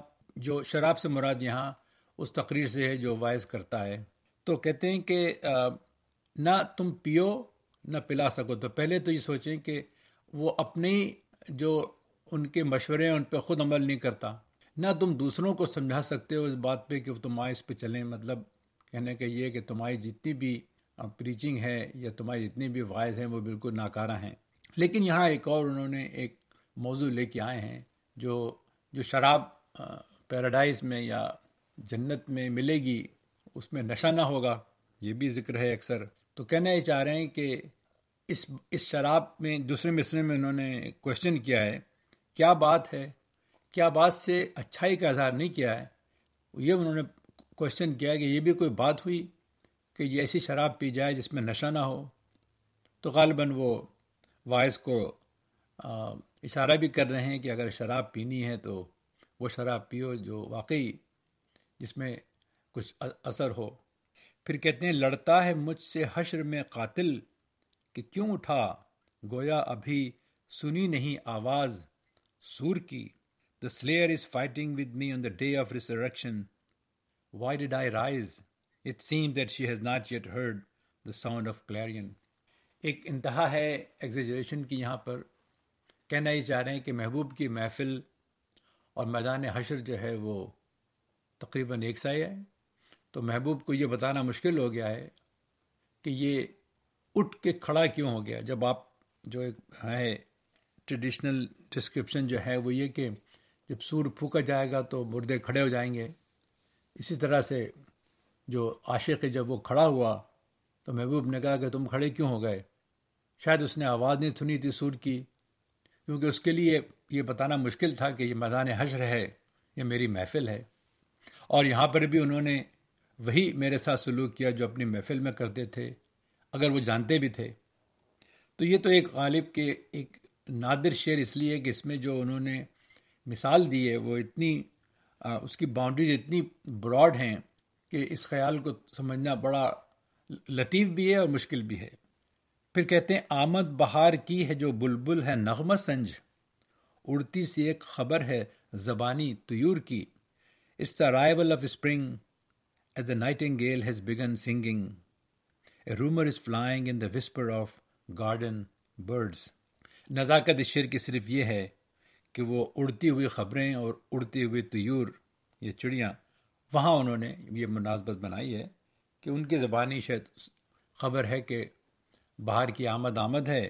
شراب سے مراد یہاں اس تقریر سے ہے جو وائز کرتا ہے. تو کہتے ہیں کہ نہ تم پیو نہ پلا سکو تو پہلے تو یہ سوچیں کہ وہ اپنے جو ان کے مشورے ہیں ان پہ خود عمل نہیں کرتا، نہ تم دوسروں کو سمجھا سکتے ہو اس بات پہ کہ تم اس پہ چلیں. مطلب کہنے کا یہ کہ تمہاری جتنی بھی پریچنگ ہے یا تمہاری جتنی بھی وائز ہیں وہ بالکل ناکارہ ہیں. لیکن یہاں ایک اور انہوں نے ایک موضوع لے کے آئے ہیں جو شراب پیراڈائز میں یا جنت میں ملے گی اس میں نشہ نہ ہوگا، یہ بھی ذکر ہے اکثر. تو کہنا یہ چاہ رہے ہیں کہ اس شراب میں دوسرے مصرے میں انہوں نے کوشچن کیا ہے کیا بات ہے، کیا بات سے اچھائی کا اظہار نہیں کیا ہے. یہ انہوں نے کوشچن کیا کہ یہ بھی کوئی بات ہوئی کہ یہ ایسی شراب پی جائے جس میں نشہ نہ ہو. تو غالباً وہ وائز کو اشارہ بھی کر رہے ہیں کہ اگر شراب پینی ہے تو وہ شراب پیو جو واقعی جس میں کچھ اثر ہو. پھر کہتے ہیں لڑتا ہے مجھ سے حشر میں قاتل کہ کیوں اٹھا گویا ابھی سنی نہیں آواز سور کی. The slayer is fighting with me on the day of resurrection. Why did I rise? It seems that she has not yet heard the sound of clarion. ایک انتہا ہے ایگزیجریشن کی یہاں پر. کہنا یہ چاہ رہے ہیں کہ محبوب کی محفل اور میدان حشر جو ہے وہ تقریباً ایک سا ہی ہے. تو محبوب کو یہ بتانا مشکل ہو گیا ہے کہ یہ اٹھ کے کھڑا کیوں ہو گیا. جب آپ جو ایک ہے ٹریڈیشنل ڈسکرپشن جو ہے وہ یہ کہ جب سور پھونکا جائے گا تو مردے کھڑے ہو جائیں گے. اسی طرح سے جو عاشق جب وہ کھڑا ہوا تو محبوب نے کہا کہ تم کھڑے کیوں ہو گئے. شاید اس نے آواز نہیں سنی تھی سور کی، کیونکہ اس کے لیے یہ بتانا مشکل تھا کہ یہ میدان حشر ہے، یہ میری محفل ہے. اور یہاں پر بھی انہوں نے وہی میرے ساتھ سلوک کیا جو اپنی محفل میں کرتے تھے اگر وہ جانتے بھی تھے. تو یہ تو ایک غالب کے ایک نادر شعر اس لیے کہ اس میں جو انہوں نے مثال دی ہے وہ اتنی اس کی باؤنڈریز اتنی براڈ ہیں کہ اس خیال کو سمجھنا بڑا لطیف بھی ہے اور مشکل بھی ہے. پھر کہتے ہیں آمد بہار کی ہے جو بلبل ہے نغمہ سنج، اڑتی سی ایک خبر ہے زبانی طیور کی. It's the arrival of spring as the nightingale has begun singing. A rumor is flying in the whisper of garden birds. نزاکت شعر کی صرف یہ ہے کہ وہ اڑتی ہوئی خبریں اور اڑتی ہوئی طیور یہ چڑیاں، وہاں انہوں نے یہ مناسبت بنائی ہے کہ ان کی زبانی شاید خبر ہے کہ بہار کی آمد ہے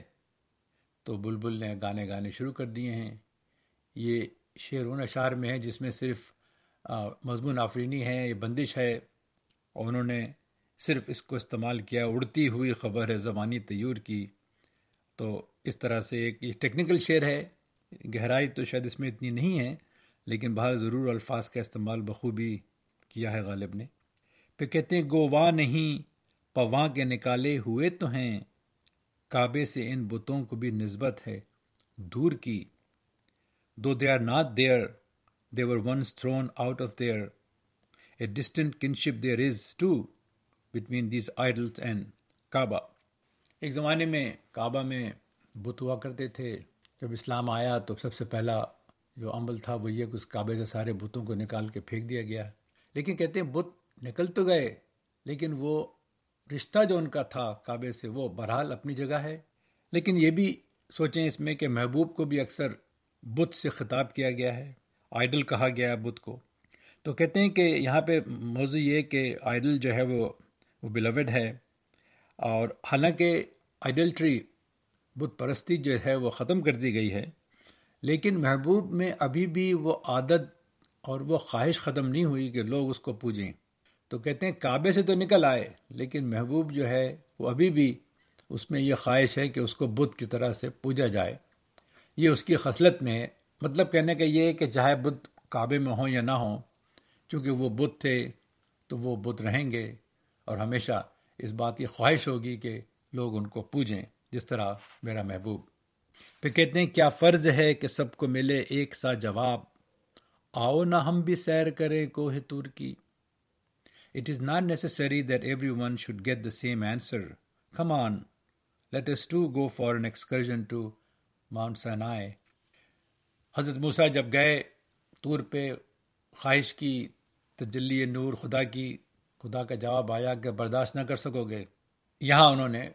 تو بلبل نے گانے شروع کر دیے ہیں. یہ شعر ان اشعار میں ہے جس میں صرف مضمون آفرینی ہے، یہ بندش ہے، اور انہوں نے صرف اس کو استعمال کیا اڑتی ہوئی خبر ہے زبانی طیور کی. تو اس طرح سے ایک یہ ٹیکنیکل شعر ہے، گہرائی تو شاید اس میں اتنی نہیں ہے، لیکن بہر ضرور الفاظ کا استعمال بخوبی کیا ہے غالب نے. پھر کہتے ہیں گواہ نہیں پواں کے نکالے ہوئے تو ہیں، کعبے سے ان بتوں کو بھی نسبت ہے دور کی. Though they are not there, they were once thrown out of there. A distant kinship there is too between these idols and Kaaba. ایک زمانے میں کعبہ میں بت ہوا کرتے تھے. جب اسلام آیا تو سب سے پہلا جو عمل تھا وہ یہ کہ اس کعبے سے سارے بتوں کو نکال کے پھینک دیا گیا. لیکن کہتے ہیں بت نکل تو گئے لیکن وہ رشتہ جو ان کا تھا کعبے سے وہ بہرحال اپنی جگہ ہے. لیکن یہ بھی سوچیں اس میں کہ محبوب کو بھی اکثر بت سے خطاب کیا گیا ہے، آئیڈل کہا گیا ہے بت کو. تو کہتے ہیں کہ یہاں پہ موضوع یہ کہ آئیڈل جو ہے وہ بیلوڈ ہے، اور حالانکہ آئیڈلٹری بت پرستی جو ہے وہ ختم کر دی گئی ہے، لیکن محبوب میں ابھی بھی وہ عادت اور وہ خواہش ختم نہیں ہوئی کہ لوگ اس کو پوجیں. تو کہتے ہیں کعبے سے تو نکل آئے لیکن محبوب جو ہے وہ ابھی بھی اس میں یہ خواہش ہے کہ اس کو بت کی طرح سے پوجا جائے. یہ اس کی خصلت میں ہے. مطلب کہنے کا یہ ہے کہ چاہے بت کعبے میں ہوں یا نہ ہوں، چونکہ وہ بت تھے تو وہ بت رہیں گے، اور ہمیشہ اس بات کی خواہش ہوگی کہ لوگ ان کو پوجیں جس طرح میرا محبوب. پھر کہتے ہیں کیا فرض ہے کہ سب کو ملے ایک سا جواب، آؤ نہ ہم بھی سیر کریں کوہ طور کی. It is not necessary that everyone should get the same answer. Come on, let us too go for an excursion to Mount Sinai. حضرت موسیٰ جب گئے طور پہ، خواہش کی تجلی نور خدا کا جواب آیا کہ برداشت نہ کر سکو گے. یہاں انہوں نے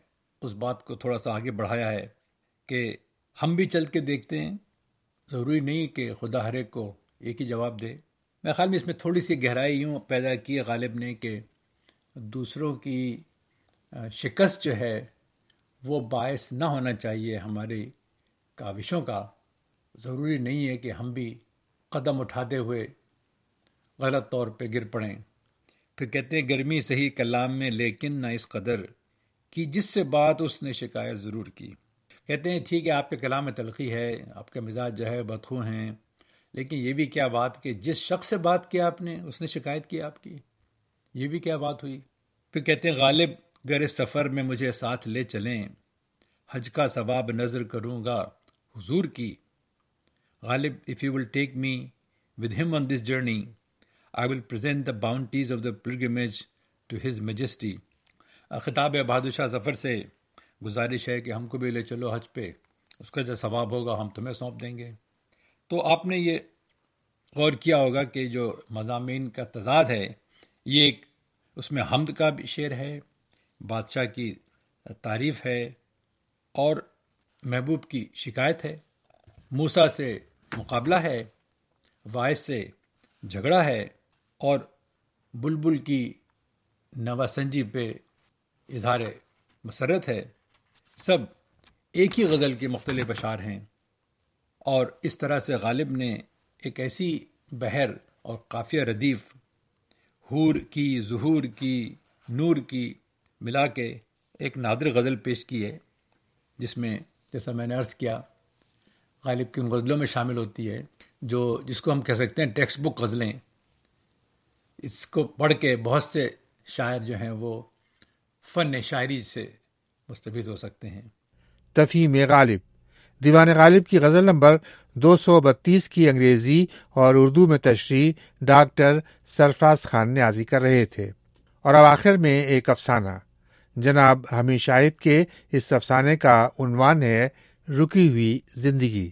اس بات کو تھوڑا سا آگے بڑھایا ہے کہ ہم بھی چل کے دیکھتے ہیں، ضروری نہیں کہ خدا ہر ایک کو ایک ہی جواب دے۔ میرے خیال میں اس میں تھوڑی سی گہرائی یوں پیدا کی غالب نے کہ دوسروں کی شکست جو ہے وہ باعث نہ ہونا چاہیے ہماری کاوشوں کا۔ ضروری نہیں ہے کہ ہم بھی قدم اٹھاتے ہوئے غلط طور پہ گر پڑیں۔ پھر کہتے ہیں گرمی صحیح کلام میں لیکن نہ اس قدر کی جس سے بات اس نے شکایت ضرور کی۔ کہتے ہیں ٹھیک ہے آپ کے کلام میں تلخی ہے، آپ کا مزاج جو ہے بدخو ہیں، لیکن یہ بھی کیا بات کہ جس شخص سے بات کیا آپ نے اس نے شکایت کی آپ کی، یہ بھی کیا بات ہوئی۔ پھر کہتے ہیں غالب گر اس سفر میں مجھے ساتھ لے چلیں، حج کا ثواب نظر کروں گا حضور کی۔ غالب if you will take me with him on this journey I will present the bounties of the pilgrimage to his majesty۔ خطاب بہادر شاہ ظفر سے گزارش ہے کہ ہم کو بھی لے چلو حج پہ، اس کا جو ثواب ہوگا ہم تمہیں سونپ دیں گے۔ تو آپ نے یہ غور کیا ہوگا کہ جو مضامین کا تضاد ہے یہ ایک اس میں حمد کا بھی شعر ہے، بادشاہ کی تعریف ہے اور محبوب کی شکایت ہے، موسیٰ سے مقابلہ ہے، واعظ سے جھگڑا ہے اور بلبل کی نواسنجی پہ اظہار مسرت ہے۔ سب ایک ہی غزل کے مختلف اشعار ہیں، اور اس طرح سے غالب نے ایک ایسی بحر اور قافیہ ردیف حور کی، ظہور کی، نور کی ملا کے ایک نادر غزل پیش کی ہے، جس میں جیسا میں نے عرض کیا غالب کی ان غزلوں میں شامل ہوتی ہے جس کو ہم کہہ سکتے ہیں ٹیکسٹ بک غزلیں۔ اس کو پڑھ کے بہت سے شاعر جو ہیں وہ فن شاعری سے مستفید ہو سکتے ہیں۔ تفہیم غالب، دیوان غالب کی غزل نمبر 232 کی انگریزی اور اردو میں تشریح ڈاکٹر سرفراز خان نیازی کر رہے تھے۔ اور اب آخر میں ایک افسانہ، جناب حمید شاہد کے اس افسانے کا عنوان ہے رکی ہوئی زندگی۔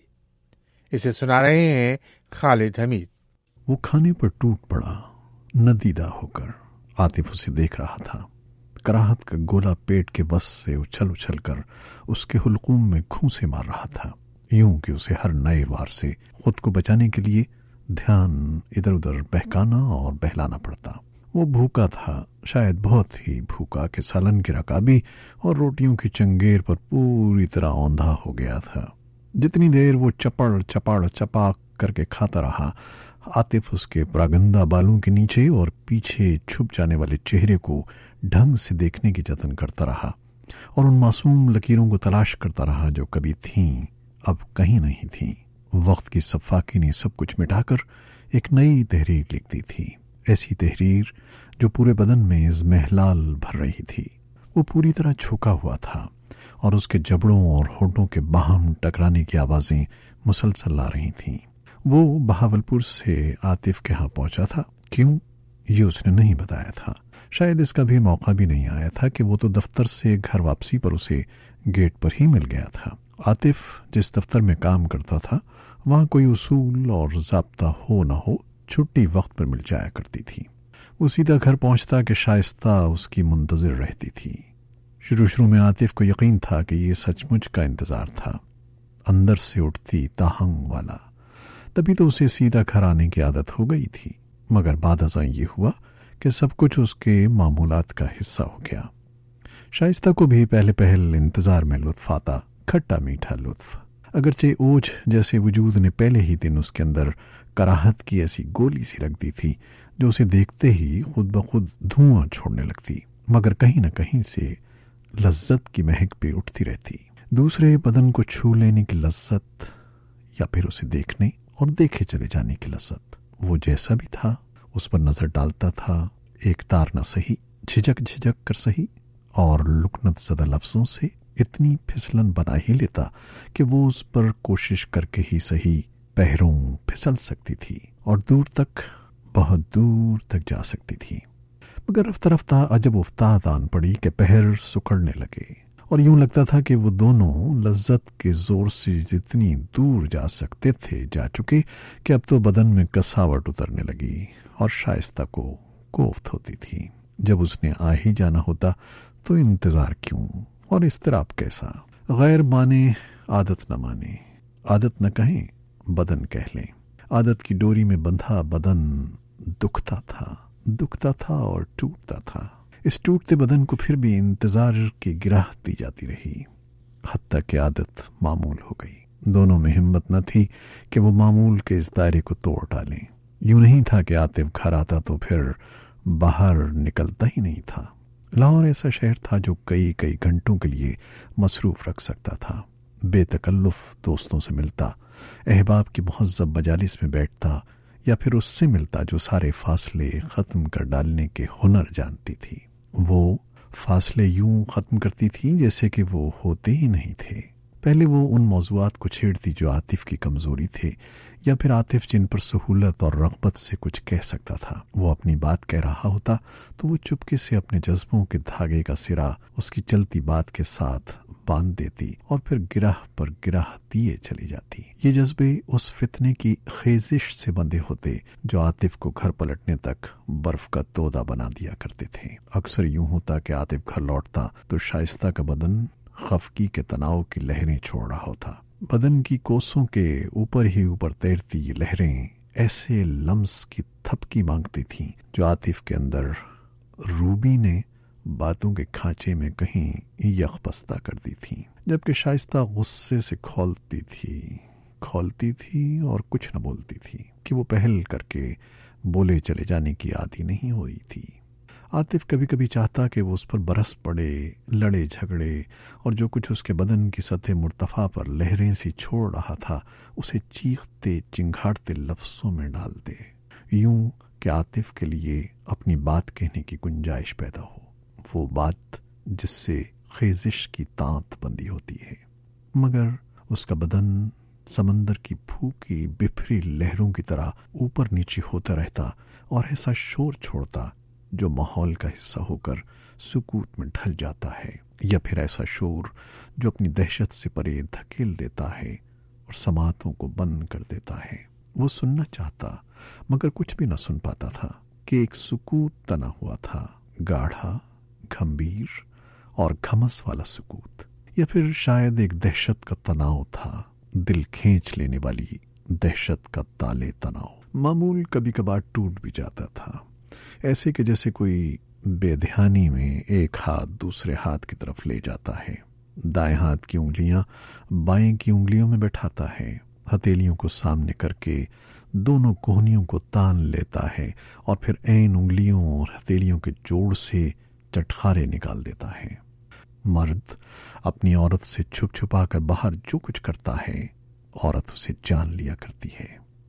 اسے سنا رہے ہیں خالد حمید۔ وہ کھانے پر ٹوٹ پڑا ندیدہ ہو کر، عاطف اسے دیکھ رہا تھا۔ کراہت کا گولا پیٹ کے وس سے اچھل اچھل کر اس کے حلقوم میں گھونسے مار رہا تھا، یوں کہ اسے ہر نئے وار سے خود کو بچانے کے لیے دھیان ادھر ادھر بہکانا اور بہلانا پڑتا۔ وہ بھوکا تھا، شاید بہت ہی بھوکا کہ سالن کی رکابی اور روٹیوں کی چنگیر پر پوری طرح اوندھا ہو گیا تھا۔ جتنی دیر وہ چپاڑ چپاک کر کے کھاتا رہا، عاطف اس کے پراگندہ بالوں کے نیچے اور پیچھے چھپ جانے والے چہرے کو ڈھنگ سے دیکھنے کی جتن کرتا رہا اور ان معصوم لکیروں کو تلاش کرتا رہا جو کبھی تھیں اب کہیں نہیں تھیں۔ وقت کی صفاقی نے سب کچھ مٹا کر ایک نئی تحریر لکھ دی تھی، ایسی تحریر جو پورے بدن میں اضمحلال بھر رہی تھی۔ وہ پوری طرح جھکا ہوا تھا اور اس کے جبڑوں اور ہونٹوں کے باہم ٹکرانے کی آوازیں مسلسل آ رہی تھیں۔ وہ بہاولپور سے عاطف کے ہاں پہنچا تھا، کیوں یہ اس نے نہیں بتایا تھا۔ شاید اس کا بھی موقع بھی نہیں آیا تھا کہ وہ تو دفتر سے گھر واپسی پر اسے گیٹ پر ہی مل گیا تھا۔ عاطف جس دفتر میں کام کرتا تھا وہاں کوئی اصول اور ضابطہ ہو نہ ہو چھٹی وقت پر مل جایا کرتی تھی۔ وہ سیدھا گھر پہنچتا کہ شائستہ اس کی منتظر رہتی تھی۔ شروع میں عاطف کو یقین تھا کہ یہ سچ مچ کا انتظار تھا، اندر سے اٹھتی تاہنگ والا، تبھی تو اسے سیدھا گھر آنے کی عادت ہو گئی تھی۔ مگر بعد ازاں یہ ہوا کہ سب کچھ اس کے معمولات کا حصہ ہو گیا۔ شائستہ کو بھی پہل انتظار میں لطف آتا، کھٹا میٹھا لطف، اگرچہ اوجھ جیسے وجود نے پہلے ہی دن اس کے اندر کراہت کی ایسی گولی سی رکھ دی تھی جو اسے دیکھتے ہی خود بخود دھواں چھوڑنے لگتی، مگر کہیں نہ کہیں سے لذت کی مہک بھی اٹھتی رہتی، دوسرے بدن کو چھو لینے کی لذت یا پھر اسے دیکھنے اور دیکھے چلے جانے کی لذت۔ وہ جیسا بھی تھا اس پر نظر ڈالتا تھا، ایک تار نہ سہی، جھجک کر سہی، اور لکنت زدہ لفظوں سے اتنی پھسلن بنا ہی لیتا کہ وہ اس پر کوشش کر کے ہی سہی پیروں پھسل سکتی تھی اور دور تک، بہت دور تک جا سکتی تھی۔ مگر رفتہ رفتہ عجب افتاد آن پڑی کہ پہر سکڑنے لگے اور یوں لگتا تھا کہ وہ دونوں لذت کے زور سے جتنی دور جا سکتے تھے جا چکے کہ اب تو بدن میں کساوٹ اترنے لگی اور شائستہ کو کوفت ہوتی تھی۔ جب اس نے آ ہی جانا ہوتا تو انتظار کیوں، اور اضطراب کیسا؟ غیر مانے عادت نہ مانے، عادت نہ کہیں بدن کہہ لیں۔ عادت کی ڈوری میں بندھا بدن دکھتا تھا اور ٹوٹتا تھا۔ اس ٹوٹتے بدن کو پھر بھی انتظار کی گرہ دی جاتی رہی، حتیٰ کہ عادت معمول ہو گئی۔ دونوں میں ہمت نہ تھی کہ وہ معمول کے اس دائرے کو توڑ ڈالیں۔ یوں نہیں تھا کہ عاطف گھر آتا تو پھر باہر نکلتا ہی نہیں تھا۔ لاہور ایسا شہر تھا جو کئی گھنٹوں کے لیے مصروف رکھ سکتا تھا۔ بے تکلف دوستوں سے ملتا، احباب کی مہذب مجالس میں بیٹھتا، یا پھر اس سے ملتا جو سارے فاصلے ختم کر ڈالنے کے ہنر جانتی تھی۔ وہ فاصلے یوں ختم کرتی تھی جیسے کہ وہ ہوتے ہی نہیں تھے۔ پہلے وہ ان موضوعات کو چھیڑتی جو عاطف کی کمزوری تھے، یا پھر عاطف جن پر سہولت اور رغبت سے کچھ کہہ سکتا تھا۔ وہ اپنی بات کہہ رہا ہوتا تو وہ چپکے سے اپنے جذبوں کے دھاگے کا سرا اس کی چلتی بات کے ساتھ باندھ دیتی اور پھر گرہ پر گرہ دیے چلی جاتی۔ یہ جذبے اس فتنے کی خیزش سے بندھے ہوتے جو عاطف کو گھر پلٹنے تک برف کا تودہ بنا دیا کرتے تھے۔ اکثر یوں ہوتا کہ عاطف گھر لوٹتا تو شائستہ کا بدن خفگی کے تناؤ کی لہریں چھوڑ رہا ہوتا۔ بدن کی کوسوں کے اوپر ہی اوپر تیرتی یہ لہریں ایسے لمس کی تھپکی مانگتی تھیں جو عاطف کے اندر روبی نے باتوں کے کھانچے میں کہیں یخ بستہ کر دی تھی، جبکہ شائستہ غصے سے کھولتی تھی اور کچھ نہ بولتی تھی کہ وہ پہل کر کے بولے چلے جانے کی عادی نہیں ہوئی تھی۔ عاطف کبھی کبھی چاہتا کہ وہ اس پر برس پڑے، لڑے جھگڑے، اور جو کچھ اس کے بدن کی سطح مرتفع پر لہریں سی چھوڑ رہا تھا اسے چیختے چنگھاڑتے لفظوں میں ڈال دے، یوں کہ عاطف کے لیے اپنی بات کہنے کی گنجائش پیدا ہو، وہ بات جس سے خیزش کی تانت بندی ہوتی ہے۔ مگر اس کا بدن سمندر کی پھوکی بفری لہروں کی طرح اوپر نیچے ہوتا رہتا اور ایسا شور چھوڑتا جو ماحول کا حصہ ہو کر سکوت میں ڈھل جاتا ہے، یا پھر ایسا شور جو اپنی دہشت سے پرے دھکیل دیتا ہے اور سماعتوں کو بند کر دیتا ہے۔ وہ سننا چاہتا مگر کچھ بھی نہ سن پاتا تھا کہ ایک سکوت تنا ہوا تھا، گاڑھا، گھمبیر اور گھمس والا سکوت، یا پھر شاید ایک دہشت کا تناؤ تھا، دل کھینچ لینے والی دہشت کا تالے تناؤ۔ معمول کبھی کبھار ٹوٹ بھی جاتا تھا، ایسے کہ جیسے کوئی بے دھیانی میں ایک ہاتھ دوسرے ہاتھ کی طرف لے جاتا ہے، دائیں ہاتھ کی انگلیاں بائیں کی انگلیوں میں بیٹھاتا ہے، ہتھیلیوں کو سامنے کر کے دونوں کوہنیوں کو تان لیتا ہے اور پھر عین انگلیوں اور ہتھیلیوں کے جوڑ سے چٹخارے نکال دیتا ہے۔ مرد اپنی عورت سے چھپ چھپا کر باہر جو کچھ کرتا ہے عورت اسے جان لیا کرتی ہے،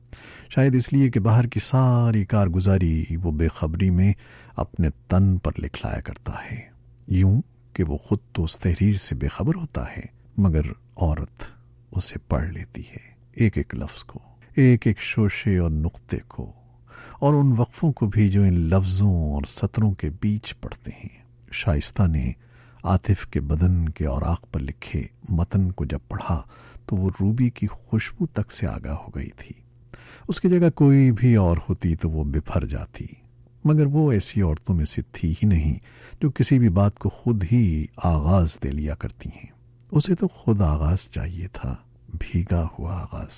شاید اس لیے کہ باہر کی ساری کارگزاری وہ بے خبری میں اپنے تن پر لکھلایا کرتا ہے، یوں کہ وہ خود تو اس تحریر سے بے خبر ہوتا ہے مگر عورت اسے پڑھ لیتی ہے، ایک ایک لفظ کو، ایک ایک شوشے اور نقطے کو، اور ان وقفوں کو بھی جو ان لفظوں اور سطروں کے بیچ پڑتے ہیں۔ شائستہ نے عاطف کے بدن کے اوراق پر لکھے متن کو جب پڑھا تو وہ روبی کی خوشبو تک سے آگاہ ہو گئی تھی۔ اس کی جگہ کوئی بھی اور ہوتی تو وہ بپھر جاتی، مگر وہ ایسی عورتوں میں سے تھی ہی نہیں جو کسی بھی بات کو خود ہی آغاز دے لیا کرتی ہیں۔ اسے تو خود آغاز چاہیے تھا، بھیگا ہوا آغاز،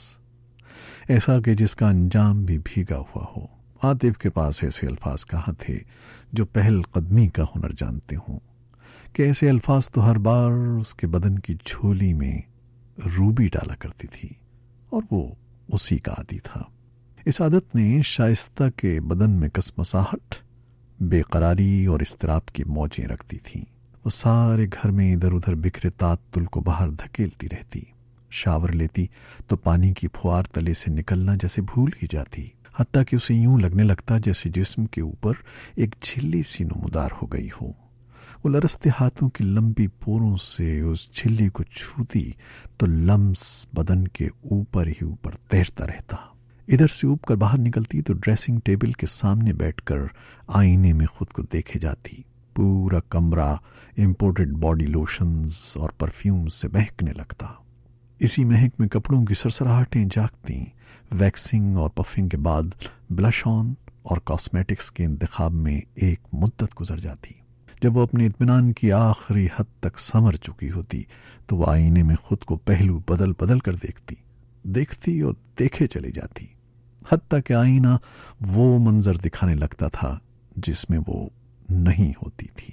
ایسا کہ جس کا انجام بھی بھیگا ہوا ہو۔ عاطف کے پاس ایسے الفاظ کہاں تھے جو پہل قدمی کا ہنر جانتے ہوں، کہ ایسے الفاظ تو ہر بار اس کے بدن کی جھولی میں روبی ڈالا کرتی تھی اور وہ اسی کا عادی تھا۔ اس عادت نے شائستہ کے بدن میں کسمساہٹ، بے قراری اور اضطراب کی موجیں رکھتی تھیں۔ وہ سارے گھر میں ادھر ادھر بکھرے تعطل کو باہر دھکیلتی رہتی، شاور لیتی تو پانی کی پھوار تلے سے نکلنا جیسے بھول ہی جاتی، حتیٰ کہ اسے یوں لگنے لگتا جیسے جسم کے اوپر ایک جھلی سی نمودار ہو گئی ہو۔ وہ لرزتے ہاتھوں کی لمبی پوروں سے اس جھلی کو چھوتی تو لمس بدن کے اوپر ہی اوپر تیرتا رہتا۔ ادھر سے اوپ کر باہر نکلتی تو ڈریسنگ ٹیبل کے سامنے بیٹھ کر آئینے میں خود کو دیکھے جاتی۔ پورا کمرہ امپورٹڈ باڈی لوشنز اور پرفیوم سے مہکنے لگتا۔ اسی مہک میں کپڑوں کی سرسراہٹیں جاگتیں، ویکسنگ اور پفنگ کے بعد بلش آن اور کاسمیٹکس کے انتخاب میں ایک مدت گزر جاتی۔ جب وہ اپنے اطمینان کی آخری حد تک سمر چکی ہوتی تو وہ آئینے میں خود کو پہلو بدل بدل کر دیکھتی اور دیکھے چلی جاتی، حتیٰ کہ آئینہ وہ منظر دکھانے لگتا تھا جس میں وہ نہیں ہوتی تھی۔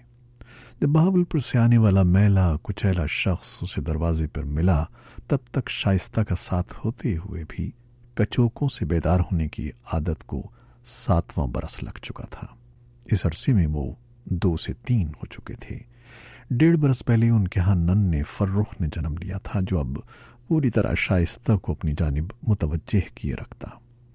جب بہاولپور سے آنے والا میلا کچیلا شخص اسے دروازے پر ملا، تب تک شائستہ کا ساتھ ہوتے ہوئے بھی کچوکوں سے بیدار ہونے کی عادت کو 7واں برس لگ چکا تھا۔ اس عرصے میں وہ 2 سے 3 ہو چکے تھے۔ 1.5 برس پہلے ان کے ہاں ننھے فرخ نے جنم لیا تھا، جو اب پوری طرح شائستہ کو اپنی جانب متوجہ کیے رکھتا۔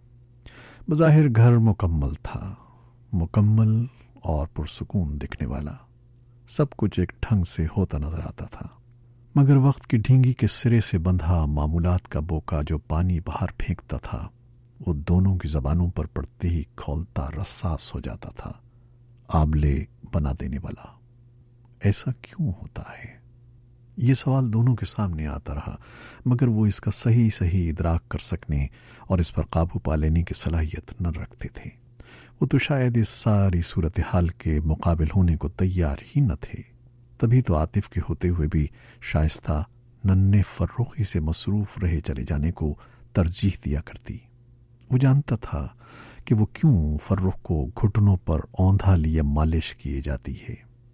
بظاہر گھر مکمل تھا، مکمل اور پرسکون دکھنے والا، سب کچھ ایک ڈھنگ سے ہوتا نظر آتا تھا، مگر وقت کی ڈھینگی کے سرے سے بندھا معمولات کا بوکا جو پانی باہر پھینکتا تھا، وہ دونوں کی زبانوں پر پڑتے ہی کھولتا رساس ہو جاتا تھا، آبلے بنا دینے والا۔ ایسا کیوں ہوتا ہے؟ یہ سوال دونوں کے سامنے آتا رہا، مگر وہ اس کا صحیح ادراک کر سکنے اور اس پر قابو پا لینے کی صلاحیت نہ رکھتے تھے۔ وہ تو شاید اس ساری صورتحال کے مقابل ہونے کو تیار ہی نہ تھے۔ تبھی تو عاطف کے ہوتے ہوئے بھی شائستہ ننھے فرخی سے مصروف رہے چلے جانے کو ترجیح دیا کرتی۔ وہ جانتا تھا کہ وہ کیوں فرخ کو گھٹنوں پر اوندھا لیے مالش کیے جاتی ہے،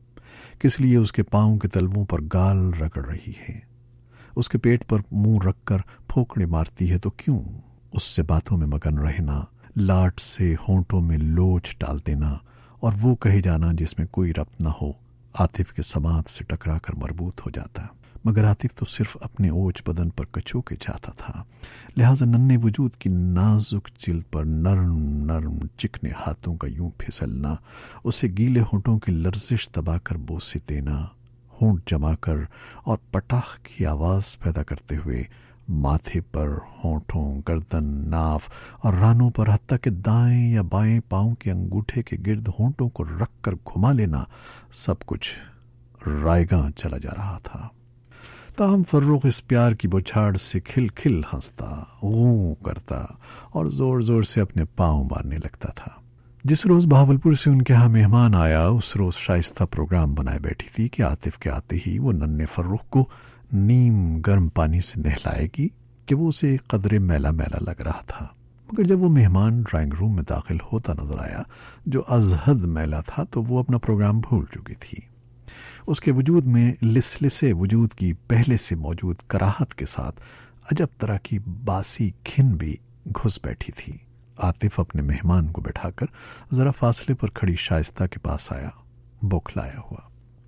کس لیے اس کے پاؤں کے تلووں پر گال رگڑ رہی ہے، اس کے پیٹ پر منہ رکھ کر پھوکڑے مارتی ہے، تو کیوں اس سے باتوں میں مگن رہنا، لاٹ سے ہونٹوں میں لوچ ڈال دینا اور وہ کہے جانا جس میں کوئی ربط نہ ہو عاطف کے سماعت سے ٹکرا کر مربوط ہو جاتا۔ مگر عاطف تو صرف اپنے اوچ بدن پر کچوکے چاہتا تھا، لہٰذا ننھے وجود کی نازک جلد پر نرم چکنے ہاتھوں کا یوں پھسلنا، اسے گیلے ہونٹوں کی لرزش دبا کر بوسے دینا، ہونٹ جما کر اور پٹاخ کی آواز پیدا کرتے ہوئے ماتھے پر، ہونٹوں، گردن، ناف اور رانوں پر، حتیٰ کہ دائیں یا بائیں پاؤں کے انگوٹھے کے گرد ہونٹوں کو رکھ کر گھما لینا، سب کچھ رائیگاں چلا جا رہا تھا۔ تاہم فرخ اس پیار کی بچھاڑ سے کھل کھل ہنستا، غوں کرتا اور زور زور سے اپنے پاؤں مارنے لگتا تھا۔ جس روز بہاولپور سے ان کے ہاں مہمان آیا، اس روز شائستہ پروگرام بنائے بیٹھی تھی کہ عاطف کے آتے ہی وہ ننھے فرخ کو نیم گرم پانی سے نہلائے گی کہ وہ اسے قدرے میلا میلا لگ رہا تھا۔ مگر جب وہ مہمان ڈرائنگ روم میں داخل ہوتا نظر آیا جو از حد میلا تھا، تو وہ اپنا پروگرام بھول چکی تھی۔ اس کے وجود میں لسلسے وجود کی پہلے سے موجود کراہت کے ساتھ عجب طرح کی باسی کھن بھی گھس بیٹھی تھی۔ عاطف اپنے مہمان کو بٹھا کر ذرا فاصلے پر کھڑی شائستہ کے پاس آیا، بوکھلایا ہوا۔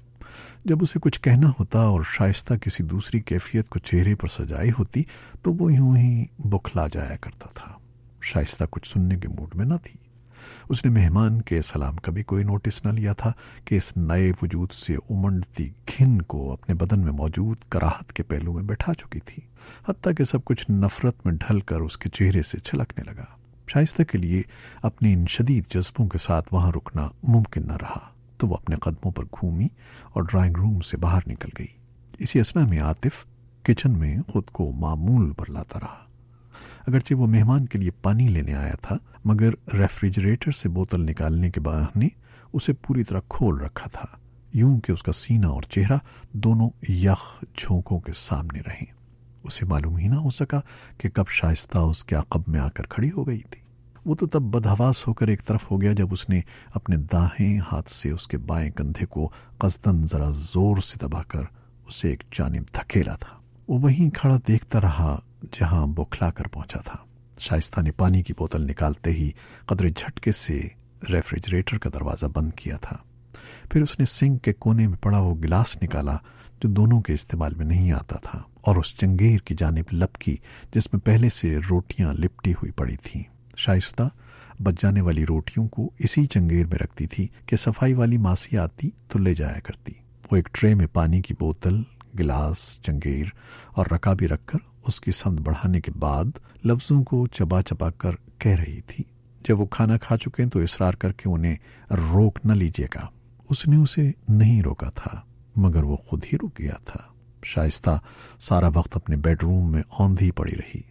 جب اسے کچھ کہنا ہوتا اور شائستہ کسی دوسری کیفیت کو چہرے پر سجائی ہوتی تو وہ یوں ہی بوکھلا جایا کرتا تھا۔ شائستہ کچھ سننے کے موڈ میں نہ تھی۔ اس نے مہمان کے سلام کا بھی کوئی نوٹس نہ لیا تھا کہ اس نئے وجود سے امنڈتی گھن کو اپنے بدن میں موجود کراہت کے پہلو میں بٹھا چکی تھی، حتیٰ کہ سب کچھ نفرت میں ڈھل کر اس کے چہرے سے چھلکنے لگا۔ شائستہ کے لیے اپنے ان شدید جذبوں کے ساتھ وہاں رکنا ممکن نہ رہا، تو وہ اپنے قدموں پر گھومی اور ڈرائنگ روم سے باہر نکل گئی۔ اسی اثنا میں عاطف کچن میں خود کو معمول پر لاتا رہا۔ اگرچہ وہ مہمان کے لیے پانی لینے آیا تھا، مگر ریفریجریٹر سے بوتل نکالنے کے بہانے اسے پوری طرح کھول رکھا تھا، یوں کہ اس کا سینہ اور چہرہ دونوں یخ جھونکوں کے سامنے رہیں۔ اسے معلوم ہی نہ ہو سکا کہ کب شائستہ اس کے عقب میں آ کر کھڑی ہو گئی تھی۔ وہ تو تب بدحواس ہو کر ایک طرف ہو گیا جب اس نے اپنے دائیں ہاتھ سے اس کے بائیں کندھے کو قصداً ذرا زور سے دبا کر اسے ایک جانب دھکیلا تھا۔ وہ وہیں کھڑا دیکھتا رہا جہاں بوکھلا کر پہنچا تھا۔ شائستہ نے پانی کی بوتل نکالتے ہی قدرے جھٹکے سے ریفریجریٹر کا دروازہ بند کیا تھا۔ پھر اس نے سنک کے کونے میں پڑا وہ گلاس نکالا جو دونوں کے استعمال میں نہیں آتا تھا، اور اس چنگیر کی جانب لپکی جس میں پہلے سے روٹیاں لپٹی ہوئی پڑی تھیں۔ شائستہ بچ جانے والی روٹیوں کو اسی چنگیر میں رکھتی تھی کہ صفائی والی ماسی آتی تو لے جایا کرتی۔ وہ ایک ٹرے میں پانی کی بوتل، گلاس، چنگیر اور رکابی رکھ کر اس کی سمت بڑھانے کے بعد لفظوں کو چبا چبا کر کہہ رہی تھی۔ جب وہ کھانا کھا چکے تو اصرار کر کے انہیں روک نہ لیجیے گا۔ اس نے اسے نہیں روکا تھا، مگر وہ خود ہی رک گیا تھا۔ شائستہ سارا وقت اپنے بیڈ روم میں اوندھی پڑی رہی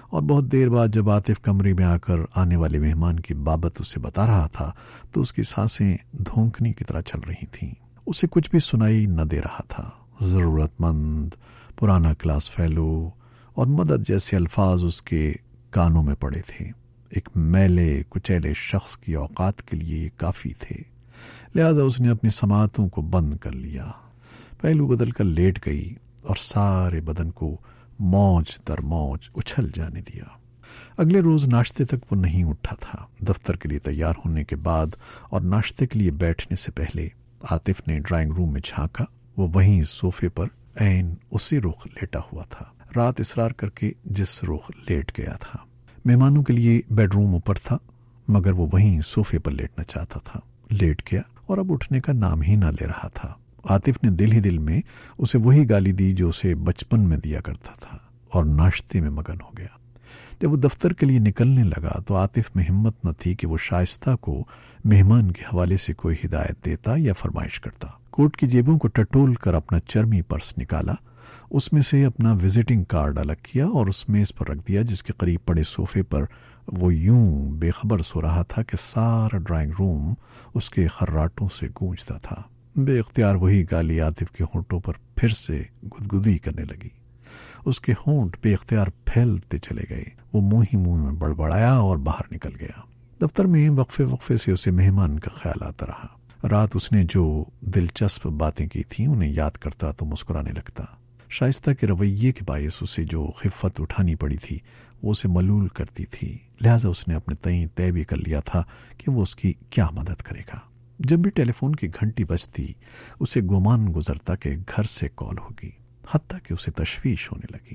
اور بہت دیر بعد جب عاطف کمرے میں آ کر آنے والے مہمان کی بابت اسے بتا رہا تھا تو اس کی سانسیں دھونکنے کی طرح چل رہی تھیں۔ اسے کچھ بھی سنائی نہ دے رہا تھا۔ ضرورت مند، پرانا کلاس فیلو اور مدد جیسے الفاظ اس کے کانوں میں پڑے تھے۔ ایک میلے کچیلے شخص کی اوقات کے لیے یہ کافی تھے، لہذا اس نے اپنی سماعتوں کو بند کر لیا، پہلو بدل کر لیٹ گئی اور سارے بدن کو موج در موج اچھل جانے دیا۔ اگلے روز ناشتے تک وہ نہیں اٹھا تھا۔ دفتر کے لیے تیار ہونے کے بعد اور ناشتے کے لیے بیٹھنے سے پہلے عاطف نے ڈرائنگ روم میں جھانکا۔ وہ وہیں صوفے پر عین اسی رخ لیٹا ہوا تھا، رات اصرار کر کے جس رخ لیٹ گیا تھا۔ مہمانوں کے لیے بیڈ روم اوپر تھا، مگر وہ وہیں صوفے پر لیٹنا چاہتا تھا۔ لیٹ گیا اور اب اٹھنے کا نام ہی نہ لے رہا تھا۔ عاطف نے دل ہی دل میں اسے وہی گالی دی جو اسے بچپن میں دیا کرتا تھا، اور ناشتے میں مگن ہو گیا۔ جب وہ دفتر کے لیے نکلنے لگا تو عاطف میں ہمت نہ تھی کہ وہ شائستہ کو مہمان کے حوالے سے کوئی ہدایت دیتا یا فرمائش کرتا۔ کوٹ کی جیبوں کو ٹٹول کر اپنا چرمی پرس نکالا، اس میں سے اپنا وزٹنگ کارڈ الگ کیا اور اس میز پر رکھ دیا جس کے قریب پڑے صوفے پر وہ یوں بے خبر سو رہا تھا کہ سارا ڈرائنگ روم اس کے خراٹوں سے گونجتا تھا۔ بے اختیار وہی گالی عاطف کے ہونٹوں پر پھر سے گدگدی کرنے لگی۔ اس کے ہونٹ بے اختیار پھیلتے چلے گئے۔ وہ منہ ہی منہ میں بڑبڑایا اور باہر نکل گیا۔ دفتر میں وقفے وقفے سے اسے مہمان کا خیال آتا رہا۔ رات اس نے جو دلچسپ باتیں کی تھیں انہیں یاد کرتا تو مسکرانے لگتا۔ شائستہ کے رویے کے باعث اسے جو خفت اٹھانی پڑی تھی وہ اسے ملول کرتی تھی، لہذا اس نے اپنے تئیں طے بھی کر لیا تھا کہ وہ اس کی کیا مدد کرے گا۔ جب بھی ٹیلی فون کی گھنٹی بجتی اسے گمان گزرتا کہ گھر سے کال ہوگی، حتیٰ کہ اسے تشویش ہونے لگی۔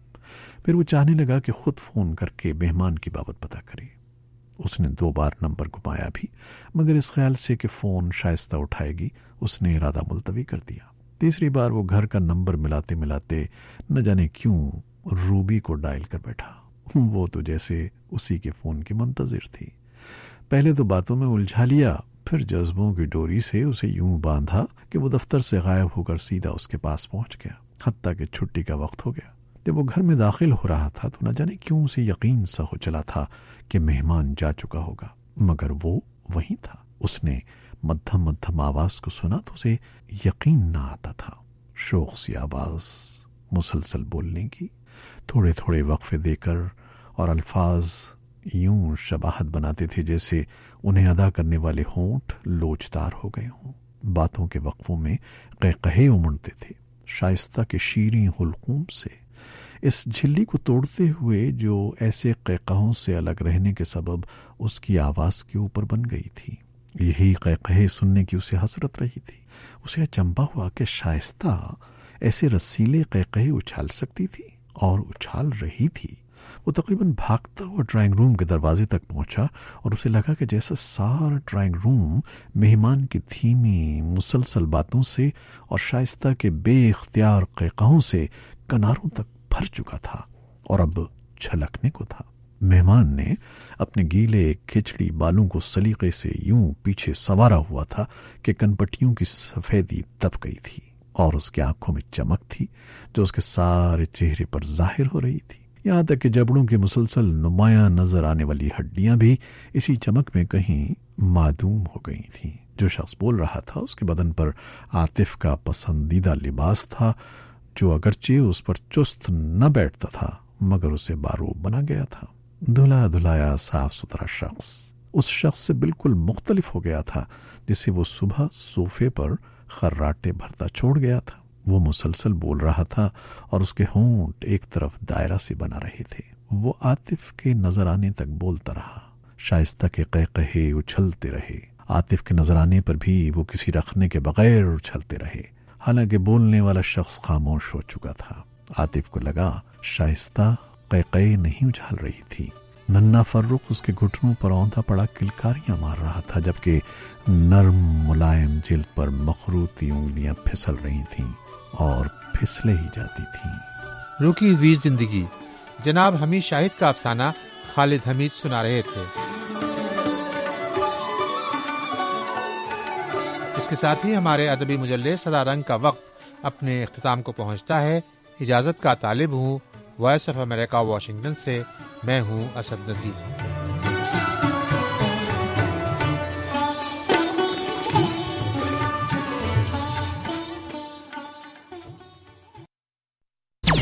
پھر وہ چاہنے لگا کہ خود فون کر کے مہمان کی بابت پتہ کرے۔ اس نے 2 بار نمبر گھمایا بھی، مگر اس خیال سے کہ فون شائستہ اٹھائے گی اس نے ارادہ ملتوی کر دیا۔ تیسری بار وہ گھر کا نمبر ملاتے ملاتے نہ جانے کیوں روبی کو ڈائل کر بیٹھا۔ وہ تو جیسے اسی کے فون کی منتظر تھی۔ پہلے تو باتوں میں الجھا لیا، پھر جذبوں کی ڈوری سے اسے یوں باندھا کہ وہ دفتر سے غائب ہو کر سیدھا اس کے پاس پہنچ گیا، حتیٰ کہ چھٹی کا وقت ہو گیا۔ جب وہ گھر میں داخل ہو رہا تھا تو نہ جانے کیوں اسے یقین سا ہو چلا تھا کہ مہمان جا چکا ہوگا، مگر وہ وہیں تھا۔ اس نے مدھم مدھم آواز کو سنا تو اسے یقین نہ آتا تھا۔ شوق سی آواز، مسلسل بولنے کی، تھوڑے تھوڑے وقفے دے کر، اور الفاظ یوں شباہت بناتے تھے جیسے انہیں ادا کرنے والے ہونٹ لوچدار ہو گئے ہوں۔ باتوں کے وقفوں میں قہقہے امڑتے تھے شائستہ کے شیریں حلقوم سے، اس جھلی کو توڑتے ہوئے جو ایسے قہقہوں سے الگ رہنے کے سبب اس کی آواز کے اوپر بن گئی تھی۔ یہی قہقہے سننے کی اسے حسرت رہی تھی۔ اسے اچنبھا ہوا کہ شائستہ ایسے رسیلے قہقہے اچھال سکتی تھی، اور اچھال رہی تھی۔ وہ تقریباً بھاگتا ہوا ڈرائنگ روم کے دروازے تک پہنچا اور اسے لگا کہ جیسا سارا ڈرائنگ روم مہمان کی دھیمی مسلسل باتوں سے اور شائستہ کے بے اختیار قہقہوں سے کناروں تک بھر چکا تھا اور اب چھلکنے کو تھا۔ مہمان نے اپنے گیلے کھچڑی بالوں کو سلیقے سے یوں پیچھے سنوارا ہوا تھا کہ کنپٹیوں کی سفیدی دب گئی تھی، اور اس کی آنکھوں میں چمک تھی جو اس کے سارے چہرے پر ظاہر ہو رہی تھی۔ یہاں تک کہ جبڑوں کے مسلسل نمایاں نظر آنے والی ہڈیاں بھی اسی چمک میں کہیں معدوم ہو گئی تھیں۔ جو شخص بول رہا تھا اس کے بدن پر عاطف کا پسندیدہ لباس تھا، جو اگرچہ اس پر چست نہ بیٹھتا تھا مگر اسے باروب بنا گیا تھا۔ دھلا دھلایا صاف ستھرا شخص اس شخص سے بالکل مختلف ہو گیا تھا جسے وہ صبح صوفے پر خراٹے بھرتا چھوڑ گیا تھا۔ وہ مسلسل بول رہا تھا اور اس کے ہونٹ ایک طرف دائرہ سے بنا رہے تھے۔ وہ عاطف کے نظر آنے تک بولتا رہا۔ شائستہ کے قہقہے اچھلتے رہے۔ عاطف کے نظر آنے پر بھی وہ کسی رکھنے کے بغیر اچھلتے رہے، حالانکہ بولنے والا شخص خاموش ہو چکا تھا۔ عاطف کو لگا شائستہ قہقہے نہیں اچھال رہی تھی۔ ننھا فرخ اس کے گھٹنوں پر اوندا پڑا کلکاریاں مار رہا تھا، جبکہ نرم ملائم جلد پر مخروطی انگلیاں پھسل رہی تھیں اور پھسلے ہی جاتی تھیں۔ رکی ہوئی زندگی، جناب حمید شاہد کا افسانہ خالد حمید سنا رہے تھے۔ اس کے ساتھ ہی ہمارے ادبی مجلے سدا رنگ کا وقت اپنے اختتام کو پہنچتا ہے۔ اجازت کا طالب ہوں وائس آف امریکہ واشنگٹن سے میں ہوں اسد نذیر۔